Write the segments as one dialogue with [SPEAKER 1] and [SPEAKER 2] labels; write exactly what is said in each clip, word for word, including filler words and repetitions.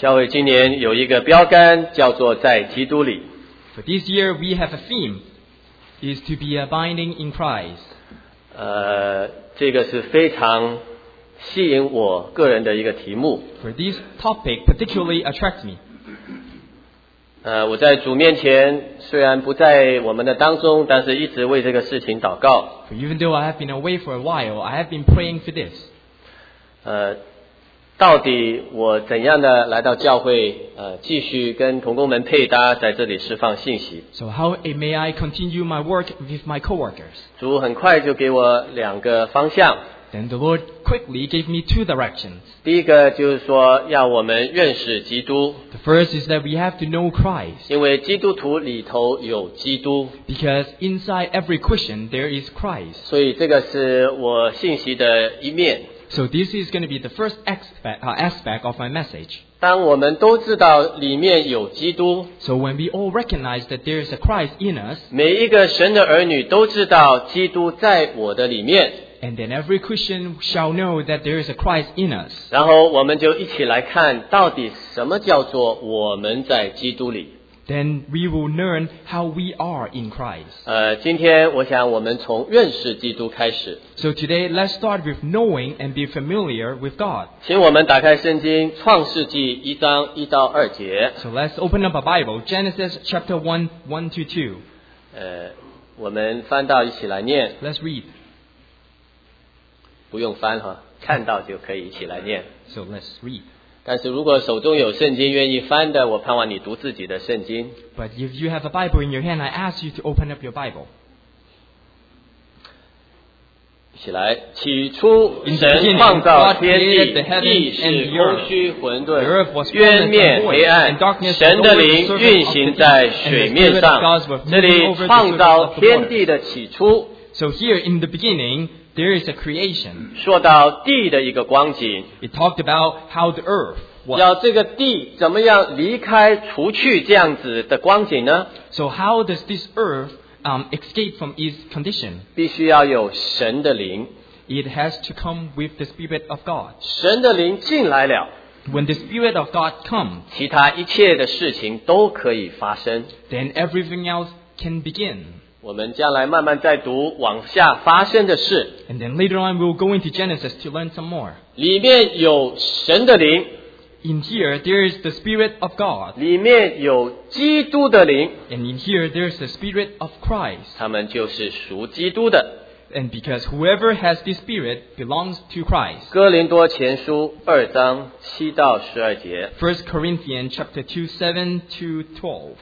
[SPEAKER 1] 教会今年有一个标杆，叫做在基督里。
[SPEAKER 2] For this year, we have a theme, is to be abiding in Christ.
[SPEAKER 1] 呃，这个是非常吸引我个人的一个题目。
[SPEAKER 2] For this topic particularly attracts me.
[SPEAKER 1] 呃，我在主面前虽然不在我们的当中，但是一直为这个事情祷告。
[SPEAKER 2] For even though I have been away for a while, I have been praying for this.
[SPEAKER 1] 呃，到底我怎样的来到教会，呃，继续跟同工们配搭，在这里释放信息。
[SPEAKER 2] So how may I continue my work with my co-workers?
[SPEAKER 1] 主很快就给我两个方向。
[SPEAKER 2] Then the Lord quickly gave me two directions.
[SPEAKER 1] 第一个就是说，要我们认识基督。
[SPEAKER 2] The first is that we have to know Christ.
[SPEAKER 1] 因为基督徒里头有基督。
[SPEAKER 2] Because inside every Christian there is Christ.
[SPEAKER 1] 所以这个是我信息的一面。
[SPEAKER 2] So this is going to be the first aspect, uh, aspect of my message.
[SPEAKER 1] 当我们都知道里面有基督，
[SPEAKER 2] So when we all recognize that there is a Christ in us,
[SPEAKER 1] 每一个神的儿女都知道基督在我的里面。
[SPEAKER 2] and then every Christian shall know that there is a Christ in us.
[SPEAKER 1] 然后我们就一起来看到底什么叫做我们在基督里。
[SPEAKER 2] Then we will learn how we are in Christ.
[SPEAKER 1] 呃，今天我想我们从认识基督开始。
[SPEAKER 2] So today let's start with knowing and be familiar with God.
[SPEAKER 1] 请我们打开圣经创世纪一章一到二节。
[SPEAKER 2] So let's open up a Bible, Genesis chapter one, one to two.
[SPEAKER 1] 呃，我们翻到一起来念。
[SPEAKER 2] Let's read.
[SPEAKER 1] 不用翻哈，看到就可以一起来念。
[SPEAKER 2] So let's read.
[SPEAKER 1] 但是如果手中有圣经愿意翻的，我盼望你读自己的圣经。
[SPEAKER 2] But if you have a Bible in your hand, I ask you to open up your Bible.
[SPEAKER 1] 一起来，起初神创造天地，地是空虚混沌，渊面黑暗，神的灵运行在水面上。这里创造天地的起初。
[SPEAKER 2] So here in the beginning, there is a creation.
[SPEAKER 1] 说到地的一个光景，
[SPEAKER 2] It talked about how the earth was.
[SPEAKER 1] 要这个地怎么样离开、除去这样子的光景呢？
[SPEAKER 2] So how does this earth um, escape from its condition?
[SPEAKER 1] 必须要有神的灵。
[SPEAKER 2] It has to come with the Spirit of God.
[SPEAKER 1] 神的灵进来了，
[SPEAKER 2] When the Spirit of God comes,
[SPEAKER 1] 其他一切的事情都可以发生。
[SPEAKER 2] then everything else can begin.
[SPEAKER 1] 我们将来慢慢再读往下发生的事。
[SPEAKER 2] And then later on, we'll go into Genesis to learn some more.
[SPEAKER 1] 里面有神的灵，
[SPEAKER 2] In here, there is the Spirit of God.
[SPEAKER 1] 里面有基督的灵，
[SPEAKER 2] And in here, there is the Spirit of Christ.
[SPEAKER 1] 他们就是属基督的。
[SPEAKER 2] And because whoever has this Spirit belongs to Christ.
[SPEAKER 1] 哥林多前书二章七到十二节。
[SPEAKER 2] First Corinthians chapter two, seven to twelve.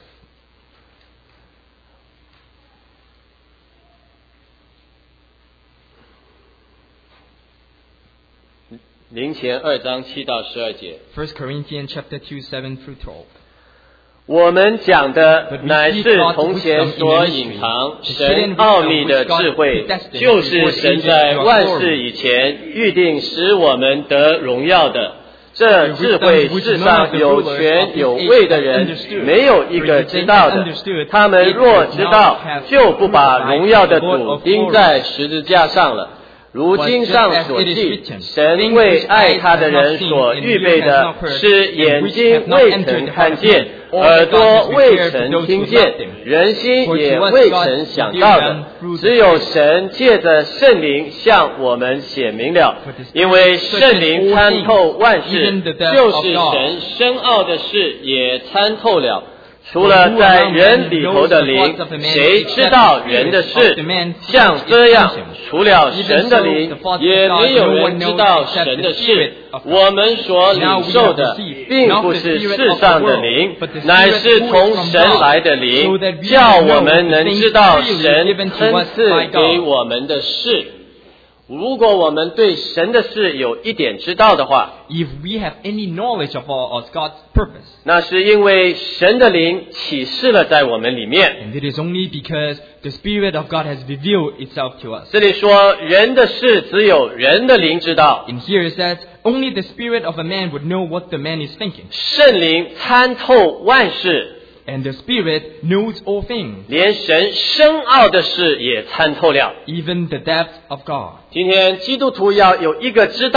[SPEAKER 1] 林前二章七到十二节。
[SPEAKER 2] First Corinthians chapter two, seven through twelve.
[SPEAKER 1] 我们讲的乃是从前所隐藏神奥秘的智慧，就是神在万事以前预定使我们得荣耀的。这智慧世上有权有位的人没有一个知道的，他们若知道，就不把荣耀的主钉在十字架上了。如经上所记，神为爱他的人所预备的是眼睛未曾看见，耳朵未曾听见，人心也未曾想到的，只有神借着圣灵向我们显明了。因为圣灵参透万事，就是神深奥的事也参透了。除了在人里头的灵，谁知道人的事？像这样，除了神的灵，也没有人知道神的事。我们所领受的，并不是世上的灵，乃是从神来的灵，叫我们能知道神恩赐给我们的事。如果我们对神的事有一点知道的话，
[SPEAKER 2] If we have any knowledge of, of God's purpose,
[SPEAKER 1] 那是因为神的灵启示了在我们里面。
[SPEAKER 2] and it is only because the Spirit of God has revealed itself to us.
[SPEAKER 1] 这里说人的事只有人的灵知道，
[SPEAKER 2] In here it says, only the Spirit of a man would know what the man is thinking.
[SPEAKER 1] 圣灵参透万事，
[SPEAKER 2] And the Spirit knows all things,
[SPEAKER 1] 连神深奥的事也参透了。
[SPEAKER 2] even the depth of God.
[SPEAKER 1] 今天基督徒要有一个知道，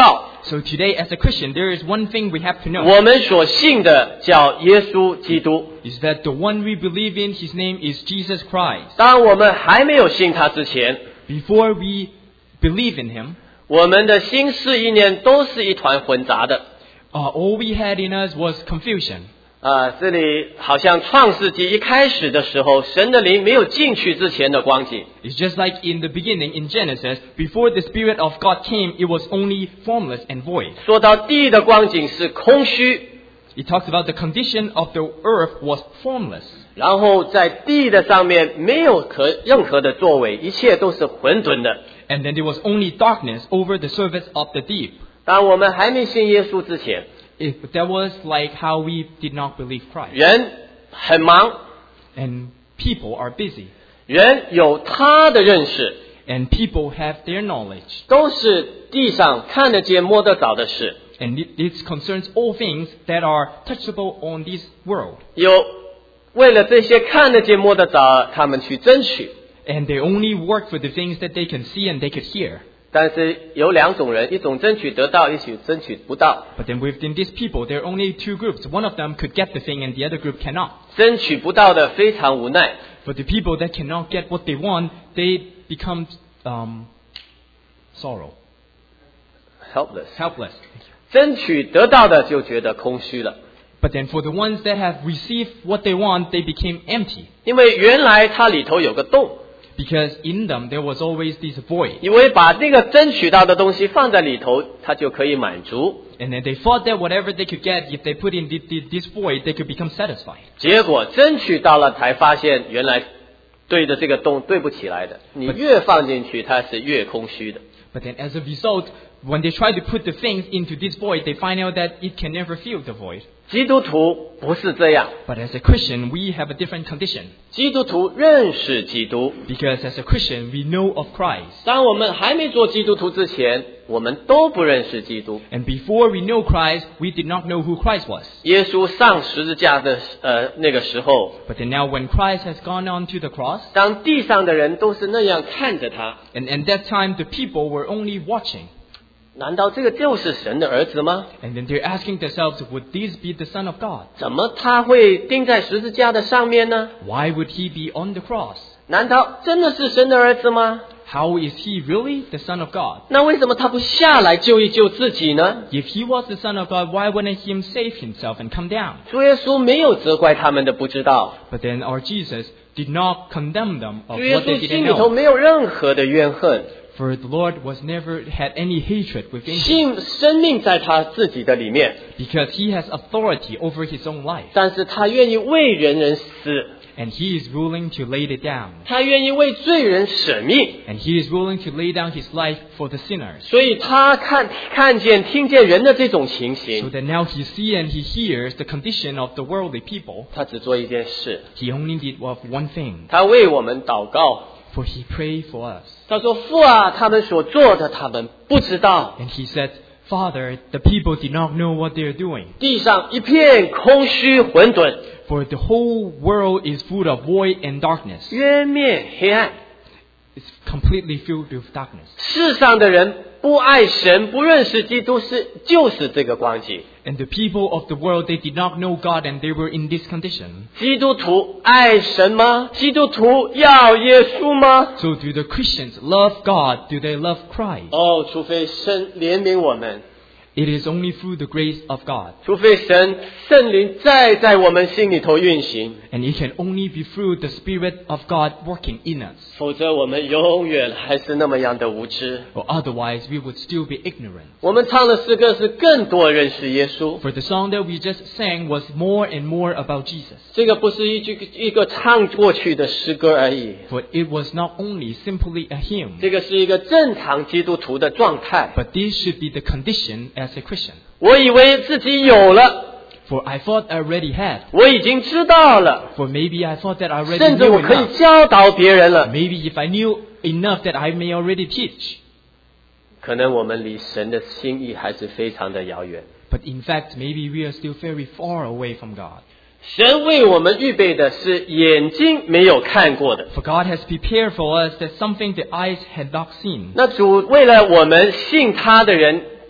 [SPEAKER 2] So today, as a Christian, there is one thing we have to know.
[SPEAKER 1] 我们所信的叫耶稣基督。
[SPEAKER 2] Is that the one we believe in, his name is Jesus Christ.
[SPEAKER 1] 当我们还没有信他之前
[SPEAKER 2] Before we believe in him,
[SPEAKER 1] 我们的心思意念都是一团混杂的。
[SPEAKER 2] Uh, all we had in us was confusion.
[SPEAKER 1] 啊，这里好像创世纪一开始的时候，神的灵没有进去之前的光景。
[SPEAKER 2] It's just like in the beginning in Genesis, before the Spirit of God came, it was only formless and void.
[SPEAKER 1] 说到地的光景是空虚，
[SPEAKER 2] It talks about the condition of the earth was formless.
[SPEAKER 1] 然后在地的上面没有可任何的作为，一切都是混沌的。
[SPEAKER 2] And then there was only darkness over the surface of the deep.
[SPEAKER 1] 当我们还没信耶稣之前，
[SPEAKER 2] If that was like how we did not believe Christ.
[SPEAKER 1] 人很忙，
[SPEAKER 2] And people are busy.
[SPEAKER 1] 人有他的认识，
[SPEAKER 2] And people have their knowledge.
[SPEAKER 1] 都是地上看得见摸得着的事。
[SPEAKER 2] And it, it concerns all things that are touchable on this world.
[SPEAKER 1] 有为了这些看得见摸得着，他们去争取。
[SPEAKER 2] And they only work for the things that they can see and they could hear.
[SPEAKER 1] 但是有两种人，一种争取得到，一种争取不到。
[SPEAKER 2] But then within these people, there are only two groups. One of them could get the thing and the other group cannot.
[SPEAKER 1] 争取不到的非常无奈。
[SPEAKER 2] For the people that cannot get what they want, they become um, sorrow,
[SPEAKER 1] helpless，
[SPEAKER 2] helpless.
[SPEAKER 1] 争取得到的就觉得空虚了，
[SPEAKER 2] But then for the ones that have received what they want, they became empty.
[SPEAKER 1] 因为原来它里头有个洞，
[SPEAKER 2] Because in them, there was always this void.
[SPEAKER 1] 以为把那个争取到的东西放在里头，它就可以满足。
[SPEAKER 2] And then they thought that whatever they could get, if they put in this, this void, they could become satisfied.
[SPEAKER 1] 结果争取到了，才发现原来对着这个洞对不起来的。你越放进去，它是越空虚的。
[SPEAKER 2] But then as a result, when they try to put the things into this void, they find out that it can never fill the void.
[SPEAKER 1] 基督徒不是这样，
[SPEAKER 2] But as a Christian, we have a different condition.
[SPEAKER 1] 基督徒认识基督。
[SPEAKER 2] Because as a Christian, we know of Christ.
[SPEAKER 1] 当我们还没做基督徒之前，我们都不认识基督。
[SPEAKER 2] And before we know Christ, we did not know who Christ was.
[SPEAKER 1] 耶稣上十字架的呃那个时候，
[SPEAKER 2] But then now when Christ has gone on to the cross,
[SPEAKER 1] 当地上的人都是那样看着他，
[SPEAKER 2] and at that time the people were only watching.
[SPEAKER 1] 难道这个就是神的儿子吗？
[SPEAKER 2] And then they're asking themselves, would this be the Son of God?
[SPEAKER 1] 怎么他会钉在十字架的上面呢？
[SPEAKER 2] Why would he be on the cross?
[SPEAKER 1] 难道真的是神的儿子吗？
[SPEAKER 2] How is he really the Son of God?
[SPEAKER 1] 那为什么他不下来救一救自己呢？
[SPEAKER 2] If he was the Son of God, why wouldn't he save himself and come down?
[SPEAKER 1] 主耶稣没有责怪他们的不知道，
[SPEAKER 2] But then our Jesus did not condemn them of
[SPEAKER 1] 主耶
[SPEAKER 2] what they
[SPEAKER 1] 稣
[SPEAKER 2] didn't
[SPEAKER 1] 心里头
[SPEAKER 2] know.
[SPEAKER 1] 没有任何的怨恨，
[SPEAKER 2] For the Lord was never had any hatred within him.
[SPEAKER 1] 信生命在他自己的里面，
[SPEAKER 2] Because he has authority over his own life.
[SPEAKER 1] 但是他愿意为人人死，
[SPEAKER 2] And he is willing to lay it down.
[SPEAKER 1] 他愿意为罪人舍命，
[SPEAKER 2] And he is willing to lay down his life for the sinners.
[SPEAKER 1] 所以他看看见听见人的这种情
[SPEAKER 2] So
[SPEAKER 1] 形，
[SPEAKER 2] that now he sees and he hears the condition of the worldly people.
[SPEAKER 1] 他只做一件事，
[SPEAKER 2] He only did of one thing.
[SPEAKER 1] 他为我们祷告。
[SPEAKER 2] For he prayed for us.
[SPEAKER 1] 他说：“父啊，他们所做的，他们不知道。
[SPEAKER 2] And he said, Father, the people did not know what they are doing.
[SPEAKER 1] 地上一片空虚混沌，
[SPEAKER 2] For the whole world is full of void and darkness.
[SPEAKER 1] 渊面黑暗。
[SPEAKER 2] It's completely filled with darkness.
[SPEAKER 1] 世上的人不爱神，不认识基督，是就是这个光景。
[SPEAKER 2] And the people of the world, they did not know God and they were in this condition.
[SPEAKER 1] 基督徒爱神吗？基督徒要耶稣吗？
[SPEAKER 2] So do the Christians love God? Do they love Christ?
[SPEAKER 1] 哦，除非神怜悯我们，
[SPEAKER 2] It is only through the grace of God.
[SPEAKER 1] 除非神圣灵再在我们心里头运行，
[SPEAKER 2] And it can only be through the Spirit of God working in us.
[SPEAKER 1] 否则我们永远还是那么样的无知。
[SPEAKER 2] Or otherwise, we would still be ignorant.
[SPEAKER 1] 我们唱的诗歌是更多认识耶稣。
[SPEAKER 2] For the song that we just sang was more and more about Jesus.
[SPEAKER 1] 这个不是一句一个唱过去的诗歌而已，
[SPEAKER 2] For it was not only simply a hymn,
[SPEAKER 1] 这个是一个正常基督徒的状态。
[SPEAKER 2] but this should be the condition as a Christian.
[SPEAKER 1] 我以为自己有了，
[SPEAKER 2] For I thought I already had.
[SPEAKER 1] 我已经知道了，
[SPEAKER 2] For maybe I thought that I already
[SPEAKER 1] 甚至
[SPEAKER 2] knew
[SPEAKER 1] 我可以
[SPEAKER 2] enough.
[SPEAKER 1] 教导别人了。
[SPEAKER 2] Maybe if I knew enough that I may already teach.
[SPEAKER 1] 可能我们离神的心意还是非常的遥远。
[SPEAKER 2] But in fact, maybe we are still very far away from God.
[SPEAKER 1] 神为我们预备的是眼睛没有看过的。
[SPEAKER 2] For God has prepared for us that something the eyes had not seen.
[SPEAKER 1] 那主为了我们信他的人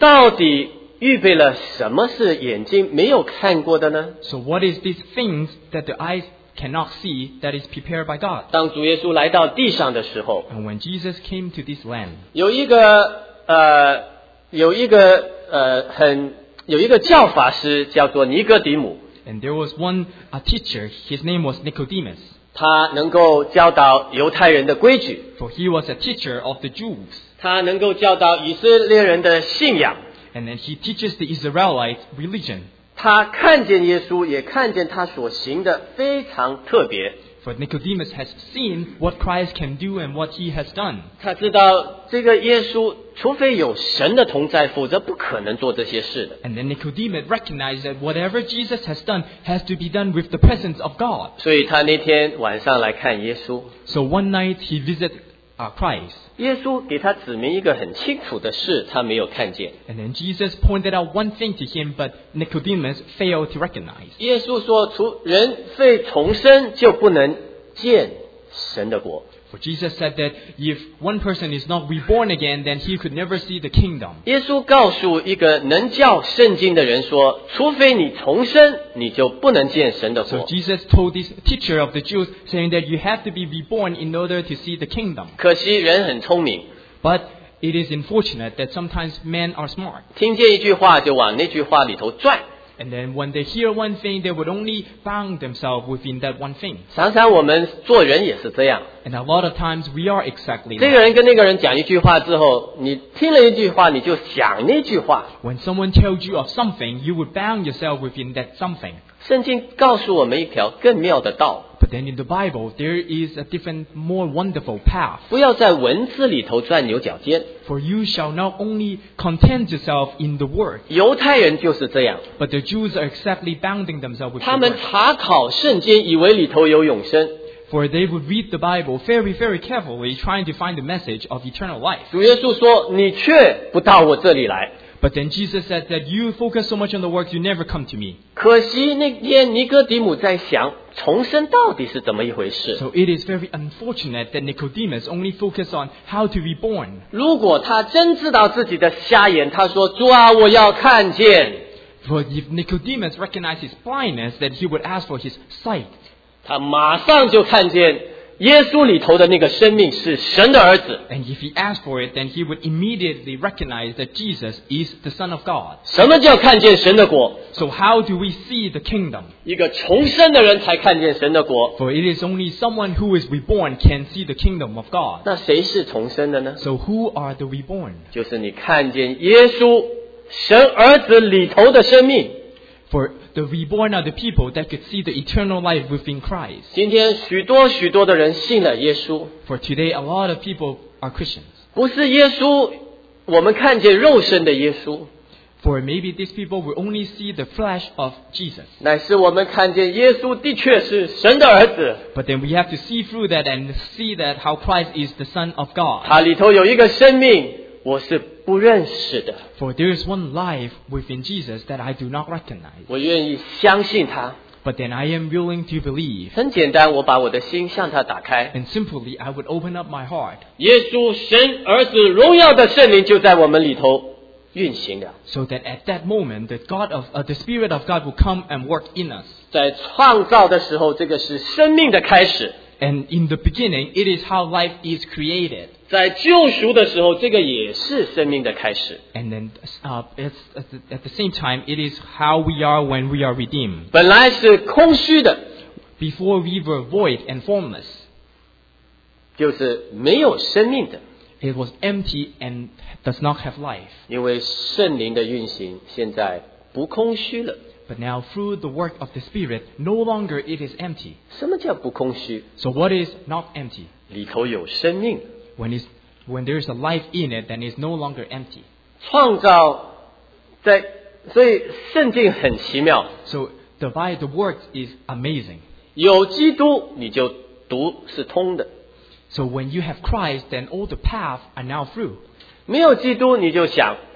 [SPEAKER 1] 到底预备了什么是眼睛没有看过的呢？
[SPEAKER 2] So what is these things that the eyes cannot see that is prepared by God?
[SPEAKER 1] 当主耶稣来到地上的时候，
[SPEAKER 2] And when Jesus came to this land,
[SPEAKER 1] 有一个呃有一个呃很有一个教法师叫做尼哥底母，
[SPEAKER 2] and there was one a teacher, his name was Nicodemus,
[SPEAKER 1] 他能够教导犹太人的规矩，
[SPEAKER 2] for he was a teacher of the Jews.
[SPEAKER 1] 他能够教导以色列人的信仰。
[SPEAKER 2] And then he teaches the Israelite religion.
[SPEAKER 1] 他看见耶稣，也看见他所行的非常特别。
[SPEAKER 2] For Nicodemus has seen what Christ can do and what he has done.
[SPEAKER 1] 他知道这个耶稣，除非有神的同在，否则不可能做这些事的。
[SPEAKER 2] And then Nicodemus recognized that whatever Jesus has done has to be done with the presence of God.
[SPEAKER 1] 所以他那天晚上来看耶稣，
[SPEAKER 2] So one night he visited uh, Christ.
[SPEAKER 1] 耶稣给他指明一个很清楚的事，他没有看见。
[SPEAKER 2] And then Jesus pointed out one thing to him, but Nicodemus failed to recognize.
[SPEAKER 1] 耶稣说，除人非重生，就不能见神的国。
[SPEAKER 2] For Jesus said that if one person is not reborn again, then he could never see the kingdom.
[SPEAKER 1] 耶稣告诉一个能教圣经的人说，除非你重生，你就不能见神的
[SPEAKER 2] So
[SPEAKER 1] 国。
[SPEAKER 2] Jesus told this teacher of the Jews, saying that you have to be reborn in order to see the kingdom.
[SPEAKER 1] 可惜人很聪明，
[SPEAKER 2] But it is unfortunate that sometimes men are smart.
[SPEAKER 1] 听见一句话就往那句话里头转。
[SPEAKER 2] And then when they hear one thing, they would only bound themselves within that one thing.
[SPEAKER 1] 常常我们做人也是这样，
[SPEAKER 2] And a lot of times we are exactly
[SPEAKER 1] 这
[SPEAKER 2] that.
[SPEAKER 1] 个人跟那个人讲一句话之后，你听了一句话，你就想那句话。
[SPEAKER 2] When someone tells you of something, you would bound yourself within that something.
[SPEAKER 1] 圣经告诉我们一条更妙的道，
[SPEAKER 2] But then in the Bible, there is a different, more wonderful path.
[SPEAKER 1] 不要在文字里头钻牛角尖。
[SPEAKER 2] For you shall not only content yourself in the word,
[SPEAKER 1] 犹太人就是这样，
[SPEAKER 2] but the Jews are exactly bounding themselves with
[SPEAKER 1] 他
[SPEAKER 2] the
[SPEAKER 1] 们
[SPEAKER 2] word.
[SPEAKER 1] 查考圣经，以为里头有永生。
[SPEAKER 2] For they would read the Bible very, very carefully, trying to find the message of eternal life.
[SPEAKER 1] 主耶稣说：“你却不到我这里来。”
[SPEAKER 2] But then Jesus said that you focus so much on the works, you never come to me.
[SPEAKER 1] 可惜那天尼哥底母在想，重生到底是怎么一回事？
[SPEAKER 2] So it is very unfortunate that Nicodemus only focused on how to be born.
[SPEAKER 1] 如果他真知道自己的瞎眼，他说：“主啊，我要看见。”
[SPEAKER 2] For if Nicodemus recognized his blindness, then he would ask for his sight.
[SPEAKER 1] 他马上就看见耶稣里头的那个生命是神的儿子。
[SPEAKER 2] And if he asked for it, then he would immediately recognize that Jesus is the Son of God.
[SPEAKER 1] 什么叫看见神的国？
[SPEAKER 2] So how do we see the kingdom?
[SPEAKER 1] 一个重生的人才看见神的国。
[SPEAKER 2] For it is only someone who is reborn can see the kingdom of God.
[SPEAKER 1] 那谁是重生的呢？
[SPEAKER 2] So who are the reborn?
[SPEAKER 1] 就是你看见耶稣神儿子里头的生命。
[SPEAKER 2] For the reborn are the people that could see the eternal life within Christ.
[SPEAKER 1] 今天许多许多的人信了耶稣，
[SPEAKER 2] For today, a lot of people are Christians.
[SPEAKER 1] 不是耶稣，我们看见肉身的耶稣，
[SPEAKER 2] For maybe these people will only see the flesh of Jesus.
[SPEAKER 1] 乃是我们看见耶稣的确是神的儿子，
[SPEAKER 2] But then we have to see through that and see that how Christ is the Son of God.
[SPEAKER 1] 他里头有一个生命，我是不认识的，
[SPEAKER 2] For there is one life within Jesus that I do not recognize.
[SPEAKER 1] 我愿意相信他。
[SPEAKER 2] But then I am willing to believe.
[SPEAKER 1] 很简单，我把我的心向他打开。
[SPEAKER 2] And simply, I would open up my heart.
[SPEAKER 1] 耶稣神儿子荣耀的圣灵就在我们里头运行了。
[SPEAKER 2] So that at that moment, the God of uh, the Spirit of God will come and work in us.
[SPEAKER 1] 在创造的时候，这个是生命的开始；
[SPEAKER 2] And in the beginning, it is how life is created.
[SPEAKER 1] 在救赎的时候，这个也是生命的开始。
[SPEAKER 2] And then uh, it's, at, the, at the same time, it is how we are when we are redeemed.
[SPEAKER 1] 本来是空虚的，
[SPEAKER 2] Before we were void and formless,
[SPEAKER 1] 就是没有生命的，
[SPEAKER 2] it was empty and does not have life.
[SPEAKER 1] 因为圣灵的运行，现在不空虚了。
[SPEAKER 2] But now through the work of the Spirit, no longer it is empty.
[SPEAKER 1] 什么叫不空虚？
[SPEAKER 2] So what is not empty?
[SPEAKER 1] 里头有生命。
[SPEAKER 2] When, it's, when there is a life in it, then it's no longer empty.
[SPEAKER 1] 创造在，所以圣经很奇妙。
[SPEAKER 2] So the, by the work is amazing.
[SPEAKER 1] 有基督，你就读是通的；
[SPEAKER 2] So when you have Christ, then all the paths are now through.
[SPEAKER 1] 没有基督，你就想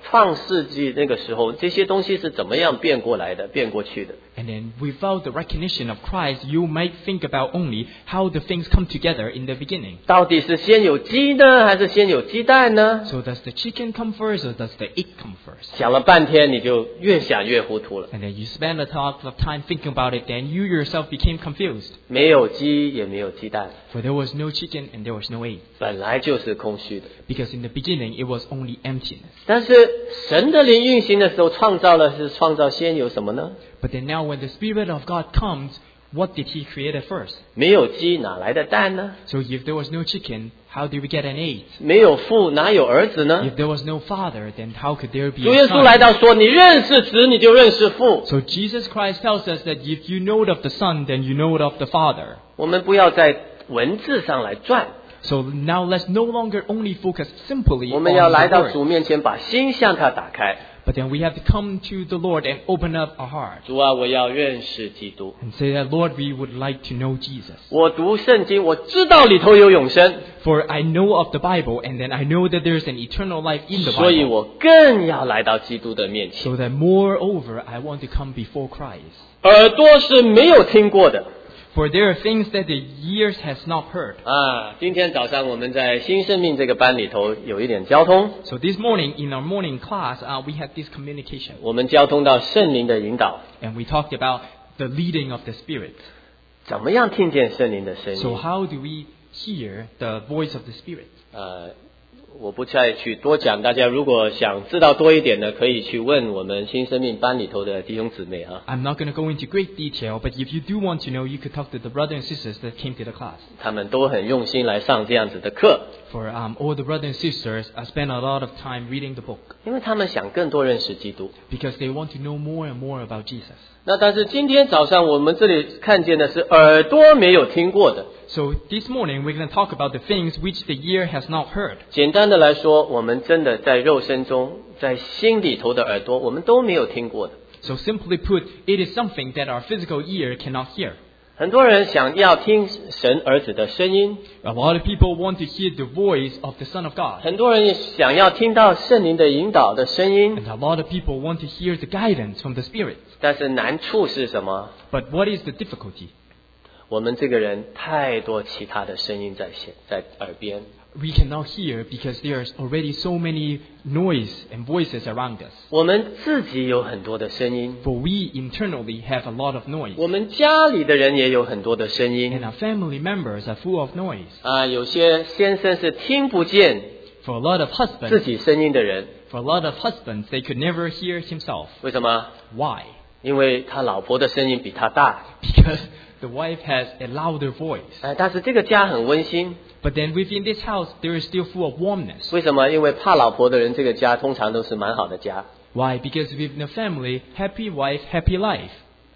[SPEAKER 1] 创世纪那个时候，这些东西是怎么样变过来的，变过去的。
[SPEAKER 2] And then without the recognition of Christ, you might think about only how the things come together in the beginning.
[SPEAKER 1] 到底是先有鸡呢，还是先有鸡蛋呢？
[SPEAKER 2] So does the chicken come first or does the egg come first?
[SPEAKER 1] 想了半天，你就越想越糊涂了。
[SPEAKER 2] And then you spend a lot of time thinking about it, then you yourself became confused.
[SPEAKER 1] 没有鸡，也没有鸡蛋，
[SPEAKER 2] For there was no chicken and there was no egg.
[SPEAKER 1] 本来就是空虚的。
[SPEAKER 2] Because in the beginning, it was only emptiness.
[SPEAKER 1] 但是神的灵运行的时候，创造了是创造先有什么呢？
[SPEAKER 2] But then now when the Spirit of God comes, what did He create at first?
[SPEAKER 1] 没有鸡哪来的蛋呢？
[SPEAKER 2] So if there was no chicken, how did we get an egg?
[SPEAKER 1] 没有父哪有儿子呢？
[SPEAKER 2] If there was no father, then how could there be
[SPEAKER 1] 主
[SPEAKER 2] a
[SPEAKER 1] 耶稣来
[SPEAKER 2] son?
[SPEAKER 1] 到说：“你认识子，你就认识父。
[SPEAKER 2] So Jesus Christ tells us that if you know of the Son, then you know of the Father. ”
[SPEAKER 1] 我们不要在文字上来转，
[SPEAKER 2] So now let's no longer only focus simply
[SPEAKER 1] 我
[SPEAKER 2] on
[SPEAKER 1] 们要来
[SPEAKER 2] the
[SPEAKER 1] 到
[SPEAKER 2] Word.
[SPEAKER 1] 主面前，把心向他打开。
[SPEAKER 2] But then we have to come to the Lord and open up our heart
[SPEAKER 1] 主啊，我要认识基督。
[SPEAKER 2] and say that, Lord, we would like to know Jesus.
[SPEAKER 1] 我读圣经，我知道里头有永生，
[SPEAKER 2] For I know of the Bible, and then I know that there's an eternal life in the
[SPEAKER 1] 所以
[SPEAKER 2] Bible.
[SPEAKER 1] 我更要来到基督的面前。
[SPEAKER 2] So that moreover, I want to come before Christ.
[SPEAKER 1] 耳朵是没有听过的
[SPEAKER 2] For there are things that the ears has not heard.
[SPEAKER 1] 啊！今天早上我们在新生命这个班里头有一点交通，
[SPEAKER 2] So this morning, in our morning class, uh, we had this communication.
[SPEAKER 1] 我们交通到圣灵的引导，
[SPEAKER 2] And we talked about the leading of the Spirit.
[SPEAKER 1] 怎么样听见圣灵的声
[SPEAKER 2] So
[SPEAKER 1] 音？
[SPEAKER 2] how do we hear the voice of the Spirit?
[SPEAKER 1] 呃，我不再去多讲，大家如果想知道多一点呢，可以去问我们新生命班里头的弟兄姊妹啊，
[SPEAKER 2] I'm not going to go into great detail, but if you do want to know, you could talk to the brothers and sisters that came to the class.
[SPEAKER 1] 他们都很用心来上这样子的课，
[SPEAKER 2] For um, all the brothers and sisters, I spent a lot of time reading the book
[SPEAKER 1] 因为他们想更多认识基督。
[SPEAKER 2] because they want to know more and more about Jesus.
[SPEAKER 1] 那但是今天早上我们这里看见的是耳朵没有听过的。
[SPEAKER 2] So this morning, we're going to talk about the things which the ear has not heard.
[SPEAKER 1] 简单的来说，我们真的在肉身中，在心里头的耳朵，我们都没有听过的。
[SPEAKER 2] So simply put, it is something that our physical ear cannot hear.
[SPEAKER 1] 很多人想要听神儿子的声音，
[SPEAKER 2] A lot of people want to hear the voice of the Son of God.
[SPEAKER 1] 很多人想要听到圣灵的引导的声音，
[SPEAKER 2] And a lot of people want to hear the guidance from the Spirit.
[SPEAKER 1] 但是难处是什么？
[SPEAKER 2] But what is the difficulty?
[SPEAKER 1] 我们这个人太多其他的声音在现在耳边，
[SPEAKER 2] We cannot hear because there's already so many noise and voices around us.
[SPEAKER 1] 我们自己有很多的声音，
[SPEAKER 2] For we internally have a lot of noise.
[SPEAKER 1] 我们家里的人也有很多的声
[SPEAKER 2] And
[SPEAKER 1] 音
[SPEAKER 2] our family members are full of noise.
[SPEAKER 1] 啊。有些先生是听不见
[SPEAKER 2] For a lot of
[SPEAKER 1] 自
[SPEAKER 2] husbands,
[SPEAKER 1] 己声音的人，
[SPEAKER 2] for a lot of husbands, they could never hear himself.
[SPEAKER 1] 为什么？
[SPEAKER 2] Why?
[SPEAKER 1] 因为他老婆的声音比他大，
[SPEAKER 2] Because the wife has a louder voice.
[SPEAKER 1] 哎，但是这个家很温馨。
[SPEAKER 2] But then within this house, there is still full of warmness.
[SPEAKER 1] 为什么？因为怕老婆的人，这个家通常都是蛮好的家。
[SPEAKER 2] Why? Because within the family, happy wife, happy life.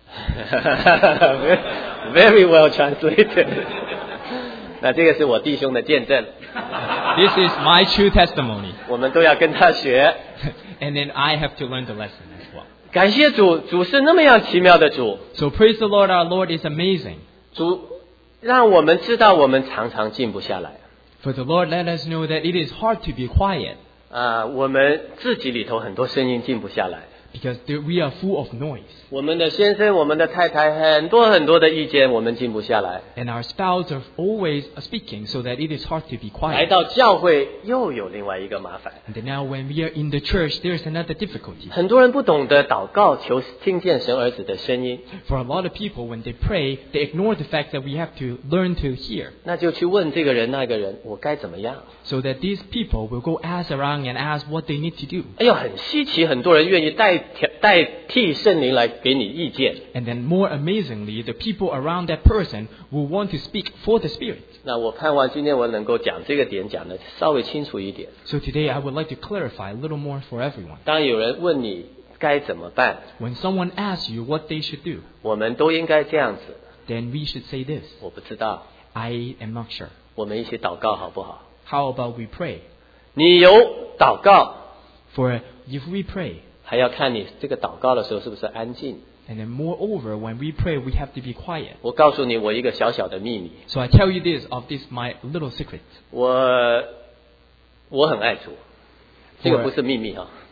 [SPEAKER 1] Very well translated 。那这个是我弟兄的见证，
[SPEAKER 2] This is my true testimony.
[SPEAKER 1] 我们都要跟他学。
[SPEAKER 2] And then I have to learn the lesson as well.
[SPEAKER 1] 感谢主，主是那么样奇妙的主，
[SPEAKER 2] So praise the Lord, our Lord is amazing.
[SPEAKER 1] 主让我们知道我们常常静不下来
[SPEAKER 2] For the Lord let us know that it is hard to be quiet
[SPEAKER 1] 啊，我们自己里头很多声音静不下来。
[SPEAKER 2] because there, we are full of noise.
[SPEAKER 1] 我们的先生、我们的太太很多很多的意见，我们静不下来。
[SPEAKER 2] And our spouse are always speaking so that it is hard to be
[SPEAKER 1] 来
[SPEAKER 2] quiet.
[SPEAKER 1] 到教会又有另外一个麻烦，
[SPEAKER 2] And then now when we are in the church, there is another difficulty.
[SPEAKER 1] 很多人不懂得祷告，求听见神儿子的声音，
[SPEAKER 2] For a lot of people, when they pray, they ignore the fact that we have to learn to hear.
[SPEAKER 1] 那就去问这个人那个人，我该怎么样？
[SPEAKER 2] So that these people will go ask around and ask what they need to do.
[SPEAKER 1] 哎呦，很稀奇，很多人愿意代代替圣灵来给你意见。
[SPEAKER 2] And then more amazingly, the people around that person will want to speak for the Spirit.
[SPEAKER 1] 那我盼望今天我能够讲这个点讲的稍微清楚一点。
[SPEAKER 2] So today I would like to clarify a little more for everyone.
[SPEAKER 1] 当有人问你该怎么办，
[SPEAKER 2] When someone asks you what they should do,
[SPEAKER 1] 我们都应该这样子。
[SPEAKER 2] then we should say this.
[SPEAKER 1] 我不知道，
[SPEAKER 2] I am not sure.
[SPEAKER 1] 我们一起祷告好不好？
[SPEAKER 2] How about we pray?
[SPEAKER 1] 你有祷告，
[SPEAKER 2] For if we pray,
[SPEAKER 1] 还要看你这个祷告的时候是不是安静。
[SPEAKER 2] and then moreover, when we pray, we have to be quiet.
[SPEAKER 1] 我告诉你，我一个小小的秘密，
[SPEAKER 2] So I tell you this of this my little secret.
[SPEAKER 1] 我我很爱主，这个不是秘密啊。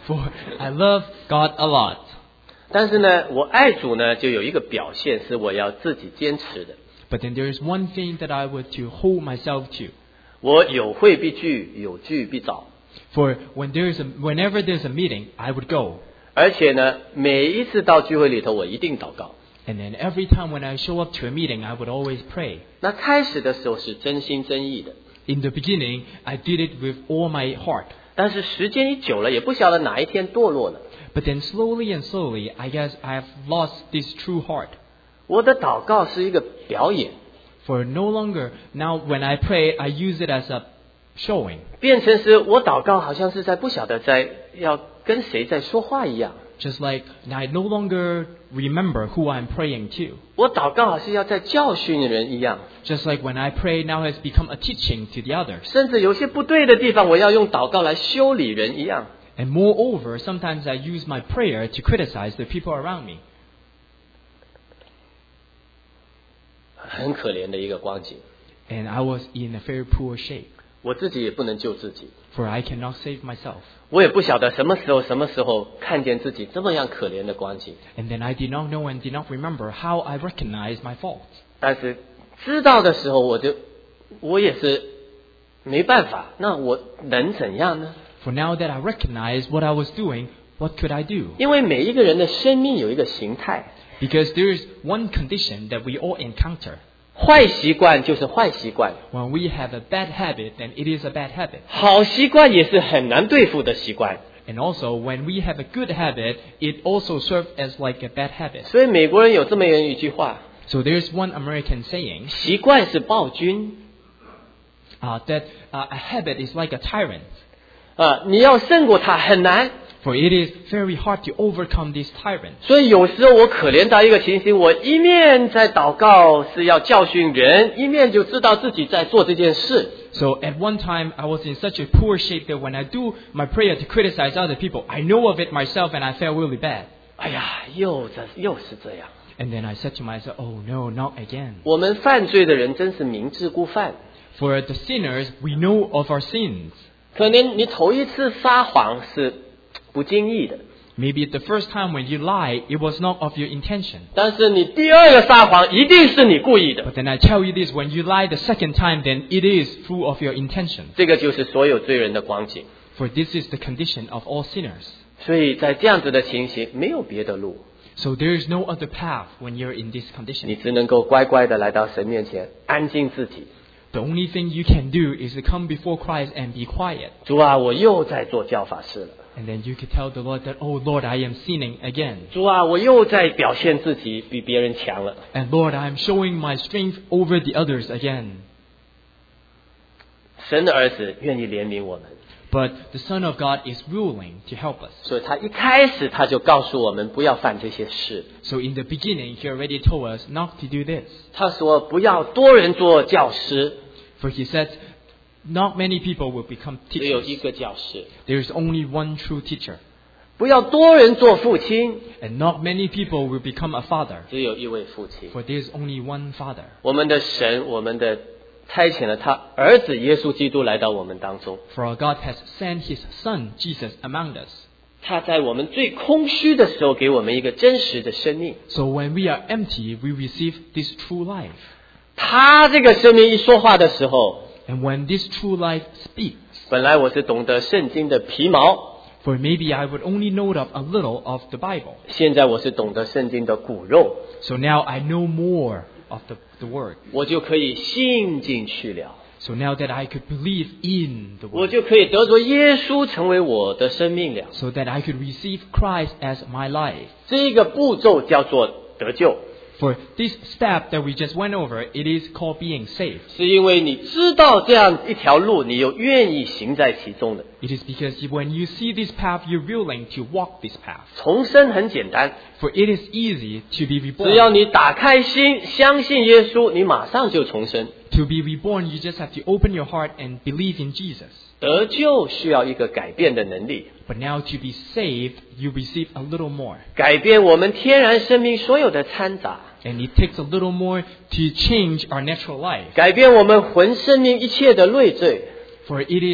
[SPEAKER 2] For I love God a lot.
[SPEAKER 1] 但是呢，我爱主呢，就有一个表现是我要自己坚持的。
[SPEAKER 2] But then there is one thing that I would to hold myself to.
[SPEAKER 1] 我有会必聚，有聚必早。
[SPEAKER 2] For when there is a, whenever there's a meeting, I would go.
[SPEAKER 1] 而且呢，每一次到聚会里头，我一定祷告。
[SPEAKER 2] And then every time when I show up to a meeting, I would always pray.
[SPEAKER 1] 那开始的时候是真心真意的。
[SPEAKER 2] In the beginning, I did it with all my heart.
[SPEAKER 1] 但是时间一久了，也不晓得哪一天堕落了。
[SPEAKER 2] But then slowly and slowly, I guess I have lost this true heart.
[SPEAKER 1] 我的祷告是一个表演。
[SPEAKER 2] For no longer, now when I pray, I use it as a showing.
[SPEAKER 1] 变成是我祷告好像是在不晓得在要跟谁在说话一样。
[SPEAKER 2] Just like I no longer remember who I'm praying to.
[SPEAKER 1] 我祷告好像要在教训人一样。
[SPEAKER 2] Just like when I pray now has become a teaching to the others.
[SPEAKER 1] 甚至有些不对的地方，我要用祷告来修理人一样。
[SPEAKER 2] And moreover, sometimes I use my prayer to criticize the people around me.
[SPEAKER 1] 很可怜的一个光景。
[SPEAKER 2] And I was in a very poor shape.
[SPEAKER 1] 我自己也不能救自己。
[SPEAKER 2] For I cannot save myself.
[SPEAKER 1] 我也不晓得什么时候、什么时候看见自己这么样可怜的光景。
[SPEAKER 2] And then I did not know and did not remember how I recognized my faults.
[SPEAKER 1] 但是知道的时候，我就我也是没办法。那我能怎样呢？
[SPEAKER 2] For now that I recognize what I was doing, what could I do?
[SPEAKER 1] 因为每一个人的生命有一个形态。
[SPEAKER 2] Because there is one condition that we all encounter.
[SPEAKER 1] 坏习惯就是坏习惯。
[SPEAKER 2] When we have a bad habit, then it is a bad habit.
[SPEAKER 1] 好习惯也是很难对付的习惯。
[SPEAKER 2] And also, when we have a good habit, it also serves as like a bad habit.
[SPEAKER 1] 所以美国人有这么一句话。
[SPEAKER 2] So there's one American saying.
[SPEAKER 1] 习惯是暴君。
[SPEAKER 2] Uh, that uh, a habit is like a tyrant.
[SPEAKER 1] 啊，你要胜过他很难。
[SPEAKER 2] For it is very hard to overcome this tyrant.
[SPEAKER 1] 所以有时候我可怜到一个情形，我一面在祷告是要教训人，一面就知道自己在做这件事。
[SPEAKER 2] So at one time I was in such a poor shape that when I do my prayer to criticize other people, I know of it myself and I felt really bad.
[SPEAKER 1] 哎呀，又这又是这样。
[SPEAKER 2] And then I said to myself, oh no, not again.
[SPEAKER 1] 我们犯罪的人真是明知故犯。
[SPEAKER 2] For the sinners, we know of our sins.
[SPEAKER 1] 可能你头一次撒谎是不经意的。
[SPEAKER 2] Maybe the first time when you lie, it was not of your intention.
[SPEAKER 1] 但是你第二个撒谎一定是你故意的。
[SPEAKER 2] But then I tell you this, when you lie the second time, then it is full of your intention.
[SPEAKER 1] 这个就是所有罪人的光景。
[SPEAKER 2] For this is the condition of all sinners.
[SPEAKER 1] 所以在这样子的情形，没有别的路。
[SPEAKER 2] So there is no other path when you're in this
[SPEAKER 1] 你
[SPEAKER 2] condition.
[SPEAKER 1] 只能够乖乖的来到神面前，安静自己。
[SPEAKER 2] The only thing you can do is to come before Christ and be quiet.
[SPEAKER 1] 主啊，我又在做教法事了。
[SPEAKER 2] And then you could tell the Lord that, oh Lord, I am sinning again.
[SPEAKER 1] 主啊，我又在表现自己比别人强了。
[SPEAKER 2] And Lord, I am showing my strength over the others again.
[SPEAKER 1] 神的儿子愿意怜悯我们，
[SPEAKER 2] But the Son of God is willing to help us.
[SPEAKER 1] 所以他一开始他就告诉我们不要犯这些事。
[SPEAKER 2] So in the beginning, He already told us not to do this.
[SPEAKER 1] 他说不要多人做教师，
[SPEAKER 2] For He said, not many people will become
[SPEAKER 1] 只有
[SPEAKER 2] teachers.
[SPEAKER 1] 一个教师。
[SPEAKER 2] There is only one true teacher.
[SPEAKER 1] 不要多人做父亲，
[SPEAKER 2] And not many people will become a father.
[SPEAKER 1] 只有一位父亲。
[SPEAKER 2] For there is only one father.
[SPEAKER 1] 我们的神，我们的差遣了他儿子耶稣基督来到我们当中。
[SPEAKER 2] For our God has sent His Son, Jesus, among us.
[SPEAKER 1] 他在我们最空虚的时候，给我们一个真实的生命。
[SPEAKER 2] So when we are empty, we receive this true life.
[SPEAKER 1] 他这个生命一说话的时候，
[SPEAKER 2] And when this true life speaks,
[SPEAKER 1] 本来我是懂得圣经的皮毛，
[SPEAKER 2] for maybe I would only know of a little of the Bible.
[SPEAKER 1] 现在我是懂得圣经的骨肉，
[SPEAKER 2] So now I know more of the, the Word.
[SPEAKER 1] 我就可以信进去了，
[SPEAKER 2] So now that I could believe in the
[SPEAKER 1] 我
[SPEAKER 2] Word.
[SPEAKER 1] 就可以得着耶稣成为我的生命了。
[SPEAKER 2] So that I could receive Christ as my life.
[SPEAKER 1] 这个步骤叫做得救，
[SPEAKER 2] For this step that we just went over, it is called being saved.
[SPEAKER 1] 是因为你知道这样一条路，你又愿意行在其中的。
[SPEAKER 2] It is because when you see this path, you're willing to walk this path.
[SPEAKER 1] 重生很简单，
[SPEAKER 2] For it is easy to be
[SPEAKER 1] 只要
[SPEAKER 2] reborn.
[SPEAKER 1] 你打开心，相信耶稣，你马上就重生。
[SPEAKER 2] To be reborn, you just have to open your heart and believe in Jesus.
[SPEAKER 1] 得救需要一个改变的能力，
[SPEAKER 2] But now to be saved, you receive a little more.
[SPEAKER 1] 改变我们天然生命所有的掺杂，
[SPEAKER 2] And it takes a little more to change our natural life.
[SPEAKER 1] 改变我们魂生命一切的累赘。
[SPEAKER 2] For it is